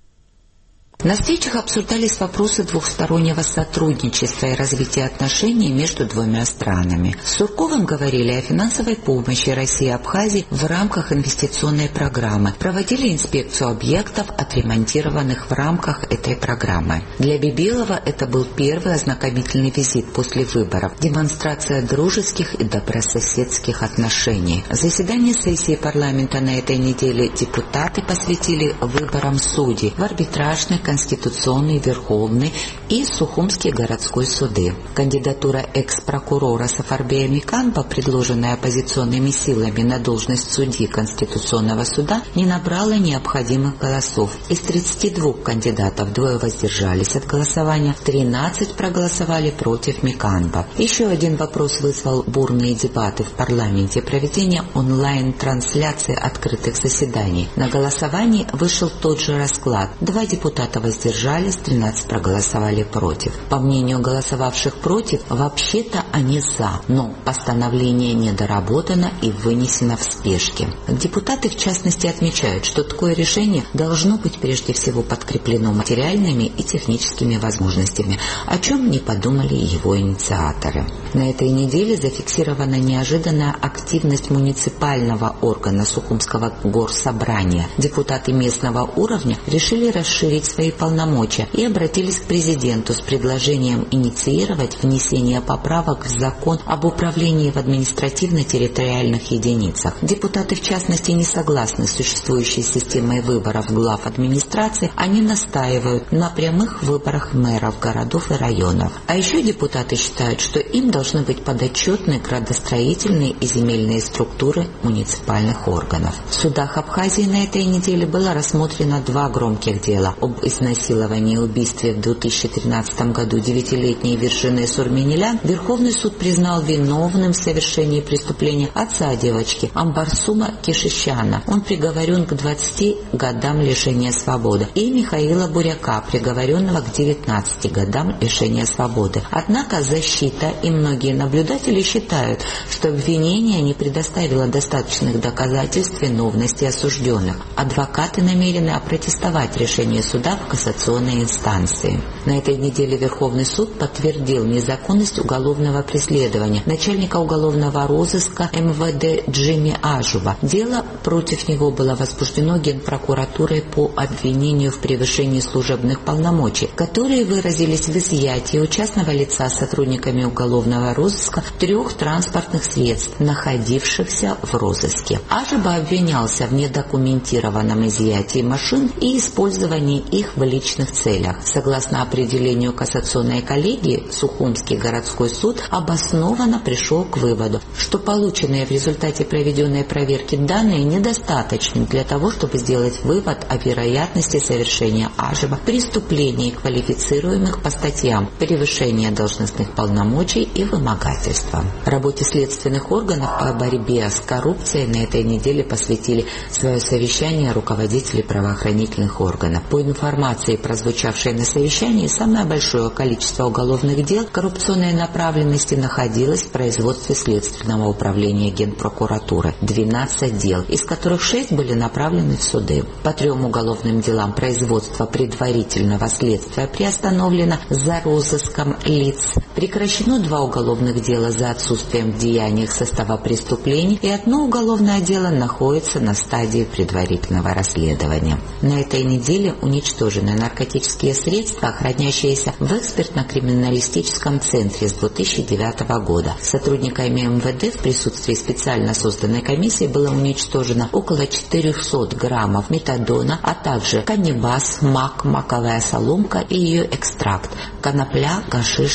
На встречах обсуждались вопросы двухстороннего сотрудничества и развития отношений между двумя странами. С Сурковым говорили о финансовой помощи России и Абхазии в рамках инвестиционной программы, проводили инспекцию объектов, отремонтированных в рамках этой программы. Для Бибилова это был первый ознакомительный визит после выборов, демонстрация дружеских и добрососедских отношений. Заседание сессии парламента на этой неделе депутаты посвятили выборам судей в арбитражный, Конституционный, Верховный и Сухумский городской суды. Кандидатура экс-прокурора Сафарбея Миканба, предложенная оппозиционными силами на должность судьи Конституционного суда, не набрала необходимых голосов. Из тридцати двух кандидатов двое воздержались от голосования, тринадцать проголосовали против Миканба. Еще один вопрос вызвал бурные дебаты в парламенте: проведение онлайн-трансляции открытых заседаний. На голосовании вышел тот же расклад. Два депутата воздержались, тринадцать проголосовали против. По мнению голосовавших против, вообще-то они за, но постановление недоработано и вынесено в спешке. Депутаты, в частности, отмечают, что такое решение должно быть прежде всего подкреплено материальными и техническими возможностями, о чем не подумали его инициаторы. На этой неделе зафиксирована неожиданная активность муниципального органа Сухумского горсобрания. Депутаты местного уровня решили расширить свои полномочия и обратились к президенту с предложением инициировать внесение поправок в закон об управлении в административно-территориальных единицах. Депутаты, в частности, не согласны с существующей системой выборов глав администрации, они настаивают на прямых выборах мэров городов и районов. А еще депутаты считают, что им должны быть подотчетны градостроительные и земельные структуры муниципальных органов. В судах Абхазии на этой неделе было рассмотрено два громких дела об изнасиловании и убийстве в две тысячи тринадцатом году девятилетней Виржины Сурменелян. Верховный суд признал виновным в совершении преступления отца девочки Амбарсума Кишищана. Он приговорен к двадцати годам лишения свободы. И Михаила Буряка, приговоренного к девятнадцати годам лишения свободы. Однако защита и многие наблюдатели считают, что обвинение не предоставило достаточных доказательств виновности осужденных. Адвокаты намерены опротестовать решение суда в кассационной инстанции. На этой неделе Верховный суд подтвердил незаконность уголовного преследования начальника уголовного розыска эм вэ дэ Джимми Ажуба. Дело против него было возбуждено Генпрокуратурой по обвинению в превышении служебных полномочий, которые выразились в изъятии у частного лица сотрудниками уголовного розыска трех транспортных средств, находившихся в розыске. Ажуба обвинялся в недокументированном изъятии машин и использовании их в личных целях. Согласно определению кассационной коллегии, Сухумский городской суд обоснованно пришел к выводу, что полученные в результате проведенной проверки данные недостаточны для того, чтобы сделать вывод о вероятности совершения Ажуба преступлений, квалифицируемых по статьям превышение должностных полномочий и вымогательство. Работе следственных органов по борьбе с коррупцией на этой неделе посвятили свое совещание руководители правоохранительных органов. По информации, прозвучавшей на совещании, самое большое количество уголовных дел коррупционной направленности находилось в производстве Следственного управления Генпрокуратуры – двенадцать дел, из которых шесть были направлены в суды. По трем уголовным делам производство предварительного следствия приостановлено за розыском лиц. Прекращено два уголовных дела за отсутствием в деяниях состава преступлений, и одно уголовное дело находится на стадии предварительного расследования. На этой неделе уничтожены наркотические средства, хранящиеся в экспертно-криминалистическом центре с две тысячи девятого года. Сотрудниками эм вэ дэ в присутствии специально созданной комиссии было уничтожено около четырехсот граммов метадона, а также каннабис, мак, маковая соломка и ее экстракт, конопля, гашиш и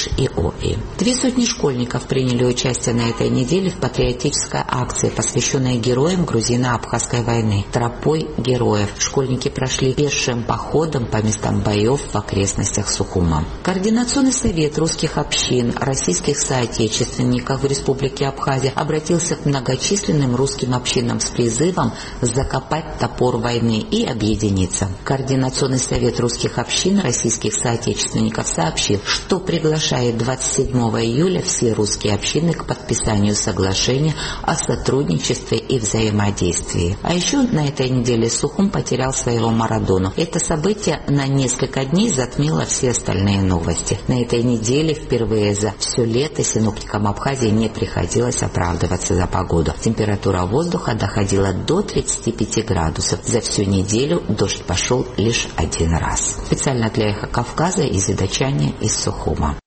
герои. Две сотни школьников приняли участие на этой неделе в патриотической акции, посвященной героям грузино-абхазской войны «Тропой героев». Школьники прошли пешим походом по местам боев в окрестностях Сухума. Координационный совет русских общин, российских соотечественников в Республике Абхазия обратился к многочисленным русским общинам с призывом закопать топор войны и объединиться. Координационный совет русских общин российских соотечественников сообщил, что приглашает двадцать седьмого июля все русские общины к подписанию соглашения о сотрудничестве и взаимодействии. А еще на этой неделе Сухум потерял своего Марадону. Это событие на несколько дней затмило все остальные новости. На этой неделе впервые за все лето синоптикам Абхазии не приходилось оправдываться за погоду. Температура воздуха доходила до тридцати пяти градусов. За всю неделю дождь пошел лишь один раз. Специально для Эхо Кавказа из Идачани из Сухума.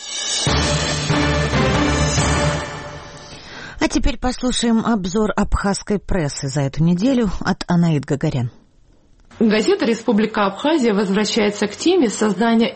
А теперь послушаем обзор абхазской прессы за эту неделю от Анаид Гагарян. Газета «Республика Абхазия» возвращается к теме создания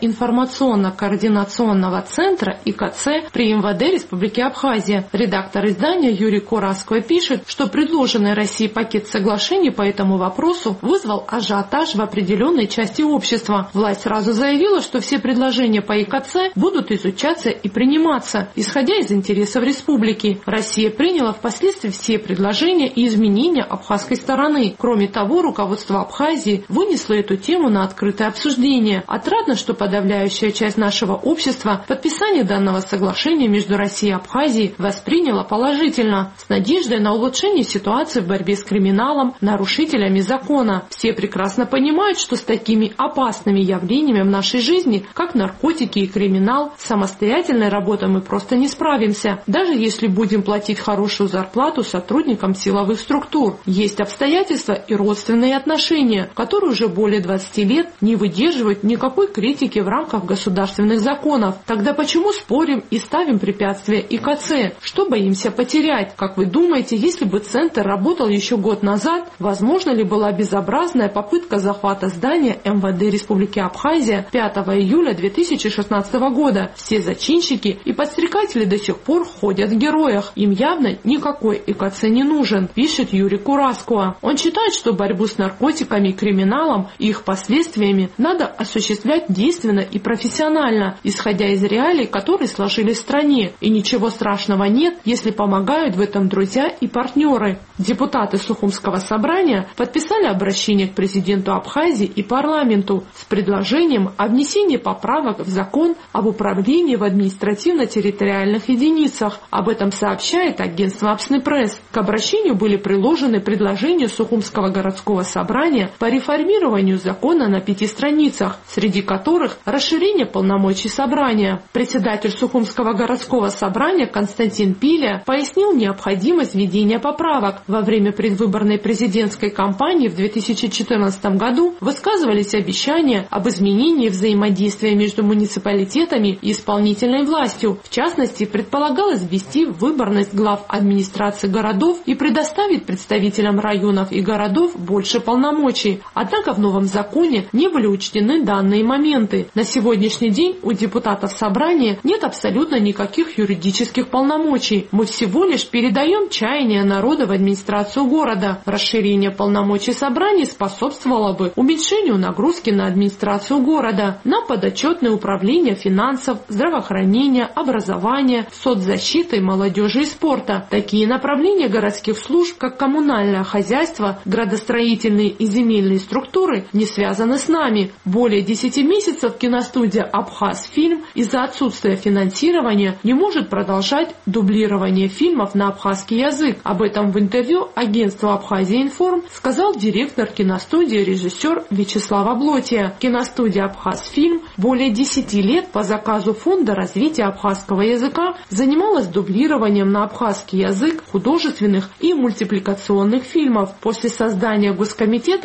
информационно-координационного центра И К Ц при Эм Вэ Дэ Республики Абхазия. Редактор издания Юрий Кураско пишет, что предложенный Россией пакет соглашений по этому вопросу вызвал ажиотаж в определенной части общества. Власть сразу заявила, что все предложения по И К Ц будут изучаться и приниматься, исходя из интересов республики. Россия приняла впоследствии все предложения и изменения абхазской стороны. Кроме того, руководство Абхазии вынесла эту тему на открытое обсуждение. Отрадно, что подавляющая часть нашего общества подписание данного соглашения между Россией и Абхазией восприняла положительно, с надеждой на улучшение ситуации в борьбе с криминалом, нарушителями закона. Все прекрасно понимают, что с такими опасными явлениями в нашей жизни, как наркотики и криминал, самостоятельной работой мы просто не справимся, даже если будем платить хорошую зарплату сотрудникам силовых структур. Есть обстоятельства и родственные отношения, которые уже более двадцати лет не выдерживают никакой критики в рамках государственных законов. Тогда почему спорим и ставим препятствия И К Ц? Что боимся потерять? Как вы думаете, если бы центр работал еще год назад, возможно ли была безобразная попытка захвата здания Эм Вэ Дэ Республики Абхазия пятого июля две тысячи шестнадцатого года? Все зачинщики и подстрекатели до сих пор ходят в героях. Им явно никакой И К Ц не нужен, пишет Юрий Кураско. Он считает, что борьбу с наркотиками и криминалом и их последствиями надо осуществлять действенно и профессионально, исходя из реалий, которые сложились в стране. И ничего страшного нет, если помогают в этом друзья и партнеры. Депутаты Сухумского собрания подписали обращение к президенту Абхазии и парламенту с предложением о внесении поправок в закон об управлении в административно-территориальных единицах. Об этом сообщает агентство Апсны-Пресс. К обращению были приложены предложения Сухумского городского собрания по реформированию закона на пяти страницах, среди которых расширение полномочий собрания. Председатель Сухумского городского собрания Константин Пиля пояснил необходимость введения поправок. Во время предвыборной президентской кампании в две тысячи четырнадцатом году высказывались обещания об изменении взаимодействия между муниципалитетами и исполнительной властью. В частности, предполагалось ввести выборность глав администрации городов и предоставить представителям районов и городов больше полномочий. Однако в новом законе не были учтены данные моменты. На сегодняшний день у депутатов собрания нет абсолютно никаких юридических полномочий. Мы всего лишь передаем чаяния народа в администрацию города. Расширение полномочий собраний способствовало бы уменьшению нагрузки на администрацию города, на подотчетное управление финансов, здравоохранения, образования, соцзащиты, молодежи и спорта. Такие направления городских служб, как коммунальное хозяйство, градостроительные и земельные структуры, не связаны с нами. Более десяти месяцев киностудия «Абхазфильм» из-за отсутствия финансирования не может продолжать дублирование фильмов на абхазский язык. Об этом в интервью агентству «Абхазия-Информ» сказал директор киностудии, режиссер Вячеслав Аблотия. Киностудия «Абхазфильм» более десяти лет по заказу Фонда развития абхазского языка занималась дублированием на абхазский язык художественных и мультипликационных фильмов. После создания Госкомитета по государственному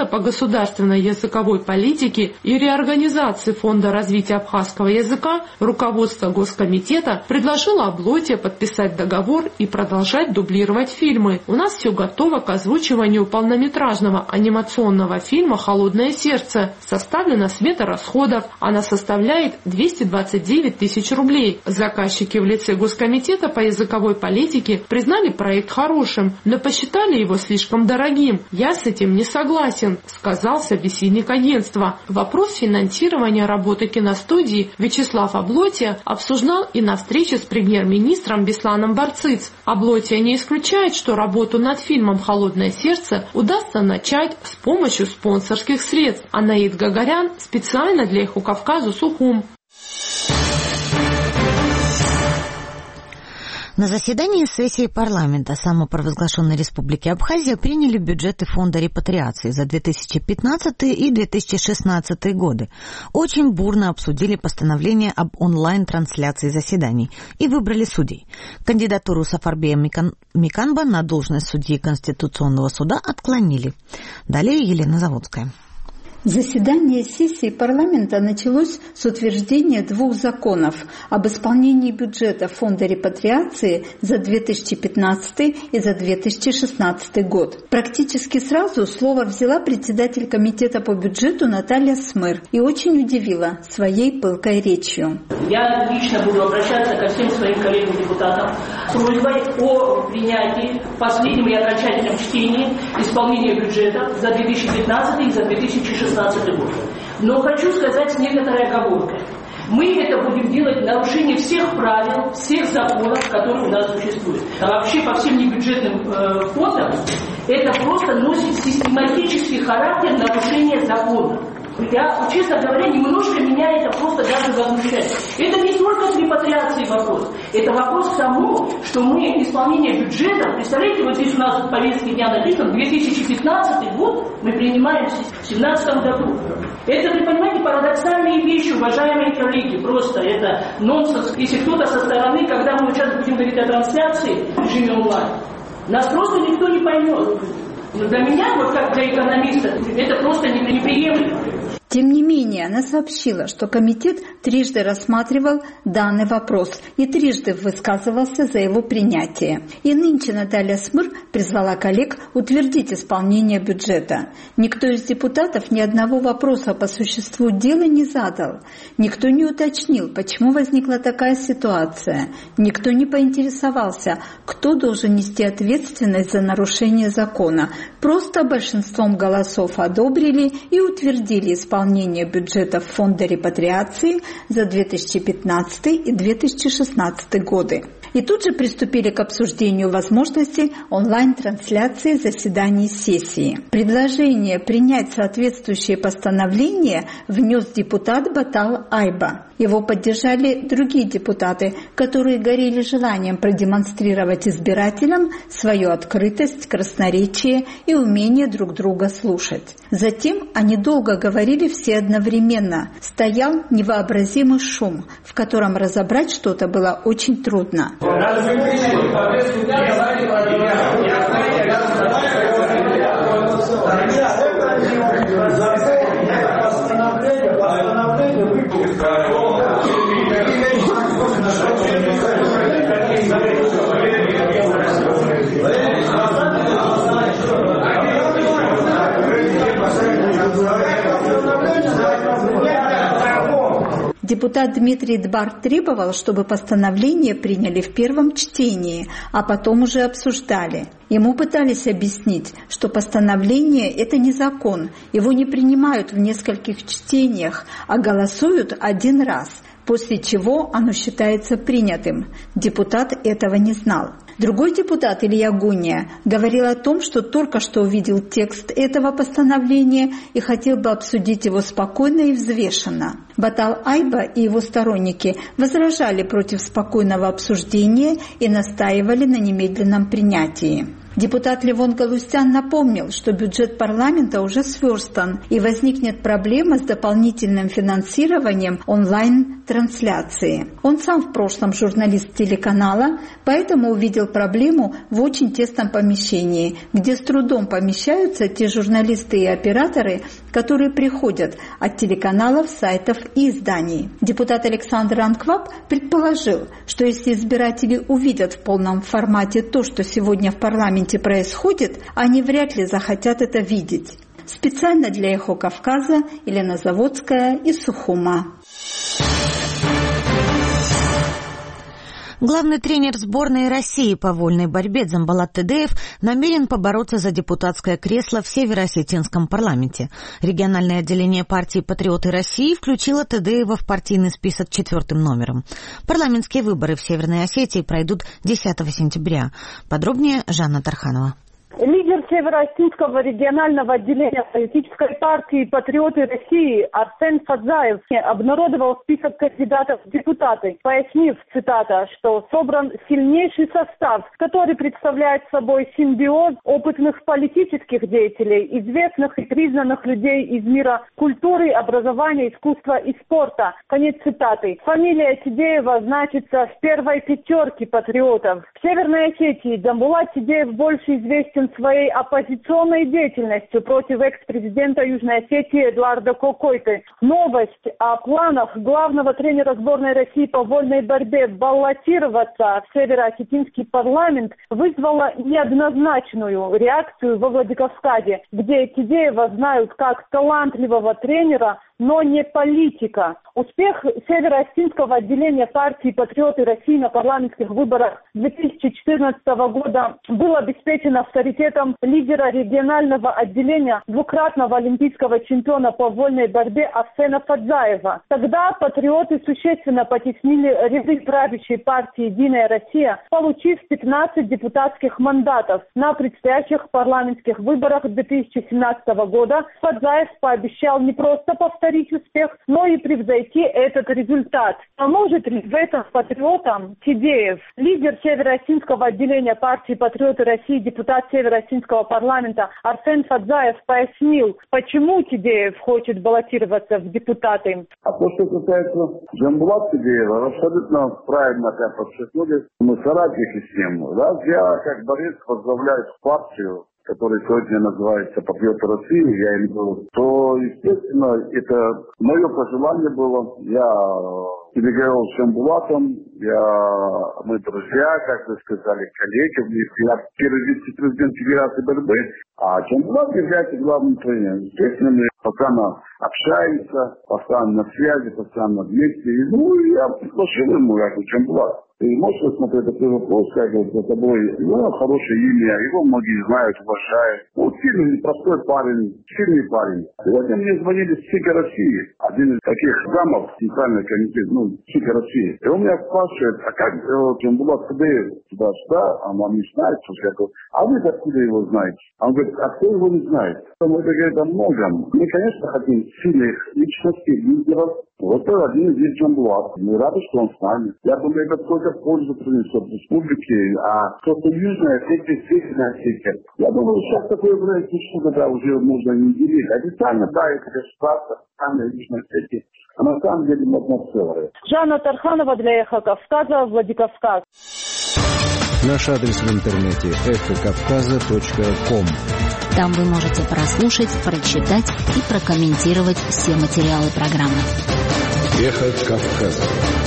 государственной языковой политики и реорганизации Фонда развития абхазского языка руководство Госкомитета предложило Облоте подписать договор и продолжать дублировать фильмы. У нас все готово к озвучиванию полнометражного анимационного фильма «Холодное сердце». Составлена смета расходов. Она составляет двести двадцать девять тысяч рублей. Заказчики в лице Госкомитета по языковой политике признали проект хорошим, но посчитали его слишком дорогим. Я с этим не согласен, сказал собеседник агентства. Вопрос финансирования работы киностудии Вячеслав Облотия обсуждал и на встрече с премьер-министром Бесланом Барциц. Облотия не исключает, что работу над фильмом «Холодное сердце» удастся начать с помощью спонсорских средств. Анаид Гагарян специально для Эхо Кавказа Сухум. На заседании сессии парламента самопровозглашенной Республики Абхазия приняли бюджеты Фонда репатриации за две тысячи пятнадцатый и две тысячи шестнадцатый годы. Очень бурно обсудили постановление об онлайн-трансляции заседаний и выбрали судей. Кандидатуру Сафарбея Микан... Миканба на должность судьи Конституционного суда отклонили. Далее Елена Заводская. Заседание сессии парламента началось с утверждения двух законов об исполнении бюджета Фонда репатриации за две тысячи пятнадцатый и за две тысячи шестнадцатый год. Практически сразу слово взяла председатель комитета по бюджету Наталья Смыр и очень удивила своей пылкой речью. Я лично буду обращаться ко всем своим коллегам-депутатам с просьбой о принятии в последнем и окончательном чтении исполнения бюджета за две тысячи пятнадцатый и за две тысячи шестнадцатый год. Но хочу сказать с некоторой оговоркой. Мы это будем делать в нарушении всех правил, всех законов, которые у нас существуют. А вообще по всем небюджетным э, фондам это просто носит систематический характер нарушения законов. Я, честно говоря, немножко меня это просто даже возмущает. Это не только с репатриацией вопрос. Это вопрос к тому, что мы исполнение бюджета, представляете, вот здесь у нас в повестке дня написано две тысячи пятнадцатый год, мы принимаем в две тысячи семнадцатом году. Это, вы понимаете, парадоксальные вещи, уважаемые коллеги, просто это нонсенс. Если кто-то со стороны, когда мы сейчас будем говорить о трансляции в режиме онлайн, нас просто никто не поймет. Но для меня, вот как для экономиста, это просто неприемлемо. Тем не менее, она сообщила, что комитет трижды рассматривал данный вопрос и трижды высказывался за его принятие. И нынче Наталья Смыр призвала коллег утвердить исполнение бюджета. Никто из депутатов ни одного вопроса по существу дела не задал. Никто не уточнил, почему возникла такая ситуация. Никто не поинтересовался, кто должен нести ответственность за нарушение закона. Просто большинством голосов одобрили и утвердили исполнение Исполнение бюджетов Фонда репатриации за две тысячи пятнадцатый и две тысячи шестнадцатый годы. И тут же приступили к обсуждению возможности онлайн-трансляции заседаний сессии. Предложение принять соответствующее постановление внес депутат Батал Айба. Его поддержали другие депутаты, которые горели желанием продемонстрировать избирателям свою открытость, красноречие и умение друг друга слушать. Затем они долго говорили все одновременно. Стоял невообразимый шум, в котором разобрать что-то было очень трудно. Депутат Дмитрий Дбар требовал, чтобы постановление приняли в первом чтении, а потом уже обсуждали. Ему пытались объяснить, что постановление – это не закон, его не принимают в нескольких чтениях, а голосуют один раз, после чего оно считается принятым. Депутат этого не знал. Другой депутат, Илья Гуния, говорил о том, что только что увидел текст этого постановления и хотел бы обсудить его спокойно и взвешенно. Батал Айба и его сторонники возражали против спокойного обсуждения и настаивали на немедленном принятии. Депутат Левон Галустян напомнил, что бюджет парламента уже сверстан и возникнет проблема с дополнительным финансированием онлайн-трансляции. Он сам в прошлом журналист телеканала, поэтому увидел проблему в очень тесном помещении, где с трудом помещаются те журналисты и операторы, которые приходят от телеканалов, сайтов и изданий. Депутат Александр Анкваб предположил, что если избиратели увидят в полном формате то, что сегодня в парламенте происходит, они вряд ли захотят это видеть. Специально для «Эхо Кавказа» Елена Заводская из Сухума. Главный тренер сборной России по вольной борьбе Дзамбалат Тедеев намерен побороться за депутатское кресло в Северо-Осетинском парламенте. Региональное отделение партии «Патриоты России» включило Тедеева в партийный список четвертым номером. Парламентские выборы в Северной Осетии пройдут десятого сентября. Подробнее Жанна Тарханова. Лидер Северо-Осетинского регионального отделения политической партии «Патриоты России» Арсен Фадзаев обнародовал список кандидатов в депутаты, пояснив, цитата, что собран сильнейший состав, который представляет собой симбиоз опытных политических деятелей, известных и признанных людей из мира культуры, образования, искусства и спорта. Конец цитаты. Фамилия Тедеева значится в первой пятерке патриотов. В Северной Осетии Дзамбулат Тедеев больше известен своей оппозиционной деятельностью против экс-президента Южной Осетии Эдуарда Кокойты. Новость о планах главного тренера сборной России по вольной борьбе баллотироваться в Северо-Осетинский парламент вызвала неоднозначную реакцию во Владикавказе, где Тедеева знают как талантливого тренера, но не политика. Успех Северо-Осетинского отделения партии «Патриоты России» на парламентских выборах две тысячи четырнадцатого года был обеспечен авторитетом лидера регионального отделения, двукратного олимпийского чемпиона по вольной борьбе Арсена Фадзаева. Тогда патриоты существенно потеснили ряды правящей партии «Единая Россия», получив пятнадцать депутатских мандатов. На предстоящих парламентских выборах две тысячи семнадцатого года Фадзаев пообещал не просто повторить успех, но и превзойти этот результат. Поможет ли в этом патриотам Тедеев? Лидер Северо-Осетинского отделения партии «Патриоты России», депутат Северо-Осетинского парламента Арсен Фадзаев пояснил, почему Тедеев хочет баллотироваться в депутаты. А то, что касается Дзамбулата Тедеева, абсолютно правильно как подчеркнули, мы соратники с ним. Раз я как борец возглавляю партию, который сегодня называется «Патриоты России», я им говорю, то, естественно, это мое пожелание было. Я переговорил с Дзамбулатом, я, мы друзья, как вы сказали, коллеги, я первый вице-президент Федерации борьбы, а Дзамбулат является главным тренером. Естественно, мы постоянно общаемся, постоянно на связи, постоянно вместе. И, ну, я пригласил ему, я говорю, Дзамбулат. И можете смотреть такой вопрос, как вот за тобой, ну, хорошее имя, его многие знают, уважают. Вот сильный, простой парень, сильный парень. Сегодня мне звонили с ЦИКа России, один из таких замов, центральный комитет, ну, ЦИКа России. И он меня спрашивает, а как Дзамбулат Тедеев туда-сюда, а он не знает, что я говорю, а вы откуда его знаете? Он говорит, а кто его не знает? Он говорит о многом. Мы, конечно, хотим сильных личностей, лидеров. Вот это один из них Дзамбулат. Мы рады, что он с нами. Я думаю, это только пользу принесет республике, а кто-то Южная Осетия, Северная Осетия. Я думаю, сейчас такое время, что когда уже можно не делить. Официально, да, это государство, официально Южная Осетия. А на самом деле можно целое. Жанна Тарханова для «Эхо Кавказа», Владикавказ. Наш адрес в интернете эхо кавказа точка ком. Там вы можете прослушать, прочитать и прокомментировать все материалы программы. Эхо Кавказа.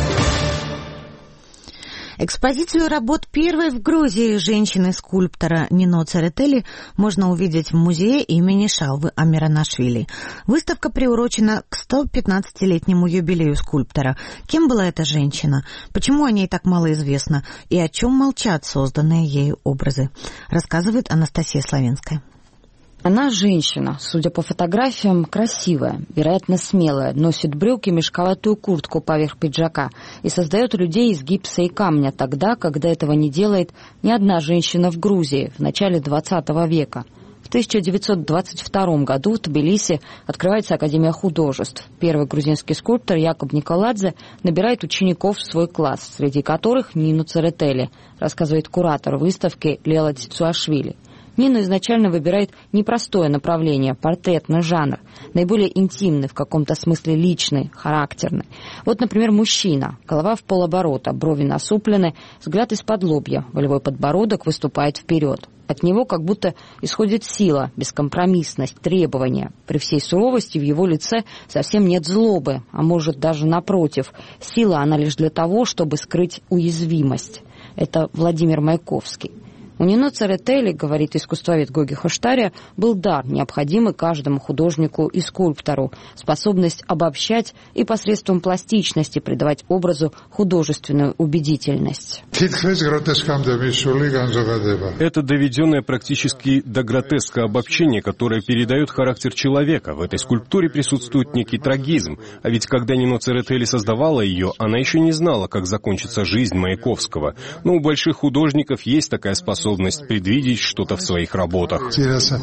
Экспозицию работ первой в Грузии женщины-скульптора Нино Церетели можно увидеть в музее имени Шалвы Амиранашвили. Выставка приурочена к сто пятнадцатилетнему юбилею скульптора. Кем была эта женщина? Почему о ней так мало известно? И о чем молчат созданные ею образы? Рассказывает Анастасия Славенская. Она женщина, судя по фотографиям, красивая, вероятно, смелая, носит брюки, мешковатую куртку поверх пиджака и создает людей из гипса и камня тогда, когда этого не делает ни одна женщина в Грузии в начале двадцатого века. В тысяча девятьсот двадцать втором году в Тбилиси открывается Академия художеств. Первый грузинский скульптор Якоб Николадзе набирает учеников в свой класс, среди которых Нину Церетели, рассказывает куратор выставки Лела Цицуашвили. Нина изначально выбирает непростое направление, портретный жанр, наиболее интимный, в каком-то смысле личный, характерный. Вот, например, мужчина, голова в полоборота, брови насуплены, взгляд из-под лобья, волевой подбородок выступает вперед. От него как будто исходит сила, бескомпромиссность, требования. При всей суровости в его лице совсем нет злобы, а может даже напротив. Сила она лишь для того, чтобы скрыть уязвимость. Это Владимир Маяковский. У Нино Церетели, говорит искусствовед Гоги Хоштария, был дар, необходимый каждому художнику и скульптору, способность обобщать и посредством пластичности придавать образу художественную убедительность. Это доведенное практически до гротеска обобщение, которое передает характер человека. В этой скульптуре присутствует некий трагизм, а ведь когда Нино Церетели создавала ее, она еще не знала, как закончится жизнь Маяковского. Но у больших художников есть такая способность предвидеть что-то в своих работах.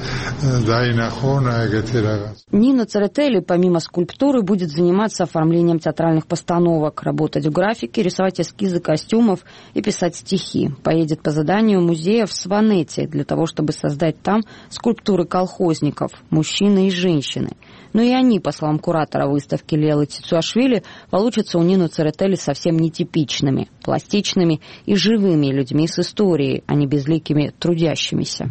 Нино Церетели, помимо скульптуры, будет заниматься оформлением театральных постановок, работать в графике, рисовать эскизы костюмов и писать стихи. Поедет по заданию музея в Сванете для того, чтобы создать там скульптуры колхозников, мужчины и женщины. Но и они, по словам куратора выставки Лелы Цицуашвили, получатся у Нино Церетели совсем нетипичными, пластичными и живыми людьми с историей, а не безликими трудящимися.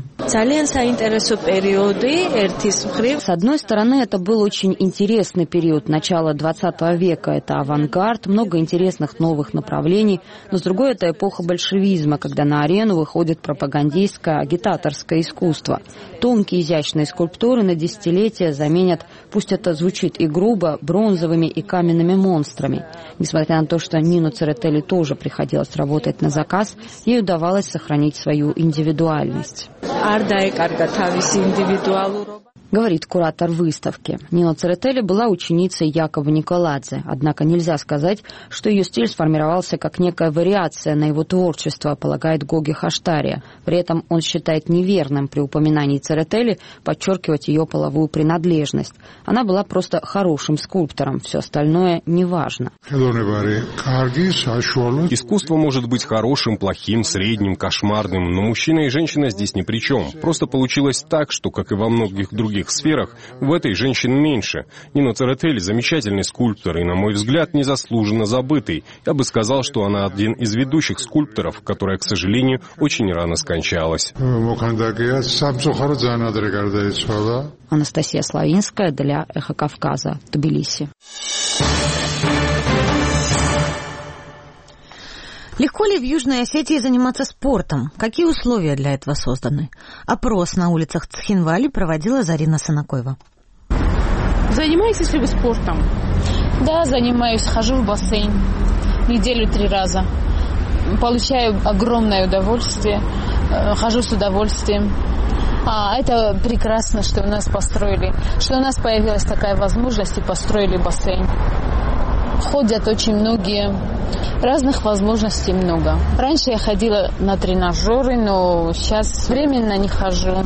С одной стороны, это был очень интересный период начала двадцатого века. Это авангард, много интересных новых направлений. Но с другой, это эпоха большевизма, когда на арену выходит пропагандистское, агитаторское искусство. Тонкие изящные скульптуры на десятилетия заменят, пусть это звучит и грубо, бронзовыми и каменными монстрами. Несмотря на то, что Нино Церетели тоже приходилось работать на заказ, ей удавалось сохранить свою индивидуальность. Говорит куратор выставки. Нино Церетели была ученицей Якоба Николадзе, однако нельзя сказать, что ее стиль сформировался как некая вариация на его творчество, полагает Гоги Хоштария. При этом он считает неверным при упоминании Церетели подчеркивать ее половую принадлежность. Она была просто хорошим скульптором, все остальное неважно. Искусство может быть хорошим, плохим, средним, кошмарным, но мужчина и женщина здесь ни при чем. Просто получилось так, что, как и во многих других сферах, в этой женщин меньше. Нино Церетели замечательный скульптор и, на мой взгляд, незаслуженно забытый. Я бы сказал, что она один из ведущих скульпторов, которая, к сожалению, очень рано скончалась. Анастасия Славинская для «Эхо Кавказа», Тбилиси. Легко ли в Южной Осетии заниматься спортом? Какие условия для этого созданы? Опрос на улицах Цхинвали проводила Зарина Санакоева. Занимаетесь ли вы спортом? Да, занимаюсь, хожу в бассейн неделю три раза. Получаю огромное удовольствие, хожу с удовольствием. А это прекрасно, что у нас построили, что у нас появилась такая возможность и построили бассейн. Ходят очень многие, разных возможностей много. Раньше я ходила на тренажеры, но сейчас временно не хожу.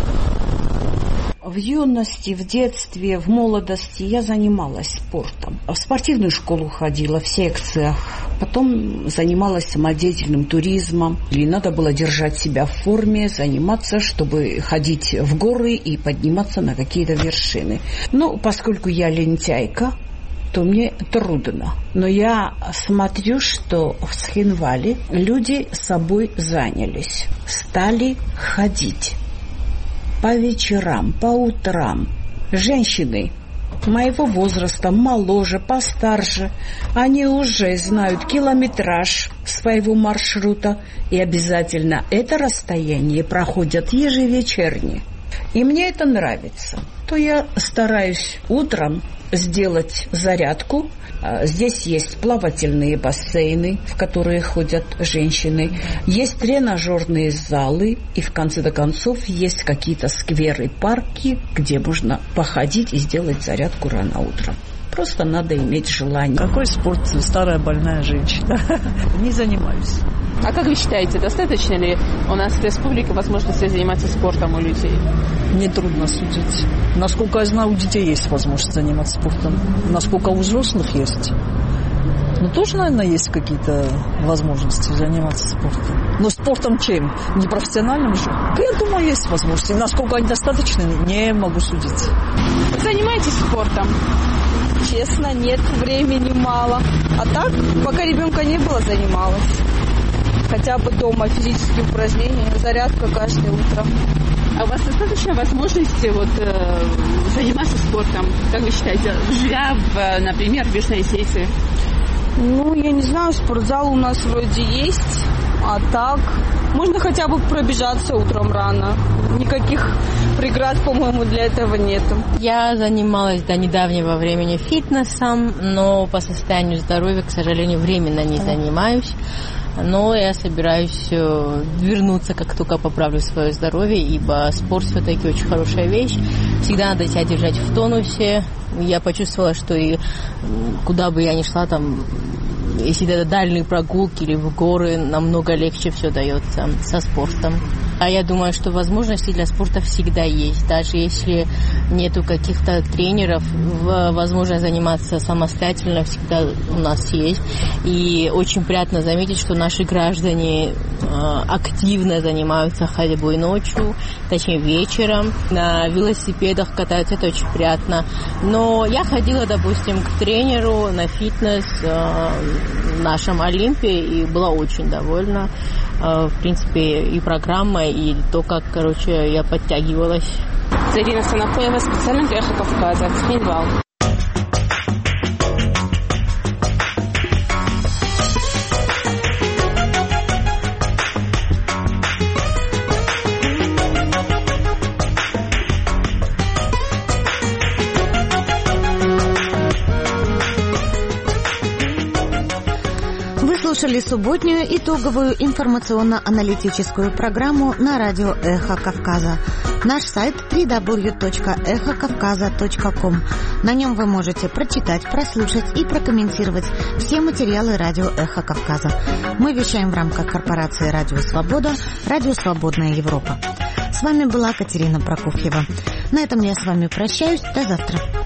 В юности, в детстве, в молодости я занималась спортом. В спортивную школу ходила, в секциях. Потом занималась самодеятельным туризмом. И надо было держать себя в форме, заниматься, чтобы ходить в горы и подниматься на какие-то вершины. Но поскольку я лентяйка, то мне трудно. Но я смотрю, что в Цхинвале люди собой занялись, стали ходить по вечерам, по утрам. Женщины моего возраста, моложе, постарше, они уже знают километраж своего маршрута и обязательно это расстояние проходят ежевечерне. И мне это нравится. То я стараюсь утром сделать зарядку. Здесь есть плавательные бассейны, в которые ходят женщины. Есть тренажерные залы. И в конце концов есть какие-то скверы, парки, где можно походить и сделать зарядку рано утром. Просто надо иметь желание. Какой спорт? Старая больная женщина. Не занимаюсь. А как вы считаете, достаточно ли у нас в республике возможности заниматься спортом у людей? Мне трудно судить. Насколько я знаю, у детей есть возможность заниматься спортом. Насколько у взрослых есть. Ну, тоже, наверное, есть какие-то возможности заниматься спортом. Но спортом чем? Не профессиональным же? Я думаю, есть возможности. Насколько они достаточны, не могу судить. Занимаетесь спортом? Честно, нет, времени мало. А так, пока ребенка не было, занималась. Хотя бы дома физические упражнения, зарядка каждое утро. А у вас достаточно возможности вот, э, заниматься спортом, как вы считаете, живя, в, например, в Южной Осетии? Ну, я не знаю, спортзал у нас вроде есть, а так можно хотя бы пробежаться утром рано. Никаких преград, по-моему, для этого нету. Я занималась до недавнего времени фитнесом, но по состоянию здоровья, к сожалению, временно не занимаюсь. Но я собираюсь вернуться, как только поправлю свое здоровье, ибо спорт все-таки очень хорошая вещь. Всегда надо себя держать в тонусе. Я почувствовала, что и куда бы я ни шла, там, если это дальние прогулки или в горы, намного легче все дается со спортом. А я думаю, что возможности для спорта всегда есть. Даже если нету каких-то тренеров, возможность заниматься самостоятельно всегда у нас есть. И очень приятно заметить, что наши граждане активно занимаются ходьбой ночью, точнее вечером. На велосипедах катаются, это очень приятно. Но я ходила, допустим, к тренеру на фитнес в нашем Олимпе и была очень довольна. В принципе, и программа, и то, как, короче, я подтягивалась. Зарина Санапоева, специально для «Эхо Кавказа», Хинвал. Слушали субботнюю итоговую информационно-аналитическую программу на радио «Эхо Кавказа». Наш сайт дабл ю дабл ю дабл ю точка эхо кавказа точка ком. На нем вы можете прочитать, прослушать и прокомментировать все материалы радио «Эхо Кавказа». Мы вещаем в рамках корпорации «Радио Свобода», «Радио Свободная Европа». С вами была Катерина Прокофьева. На этом я с вами прощаюсь. До завтра.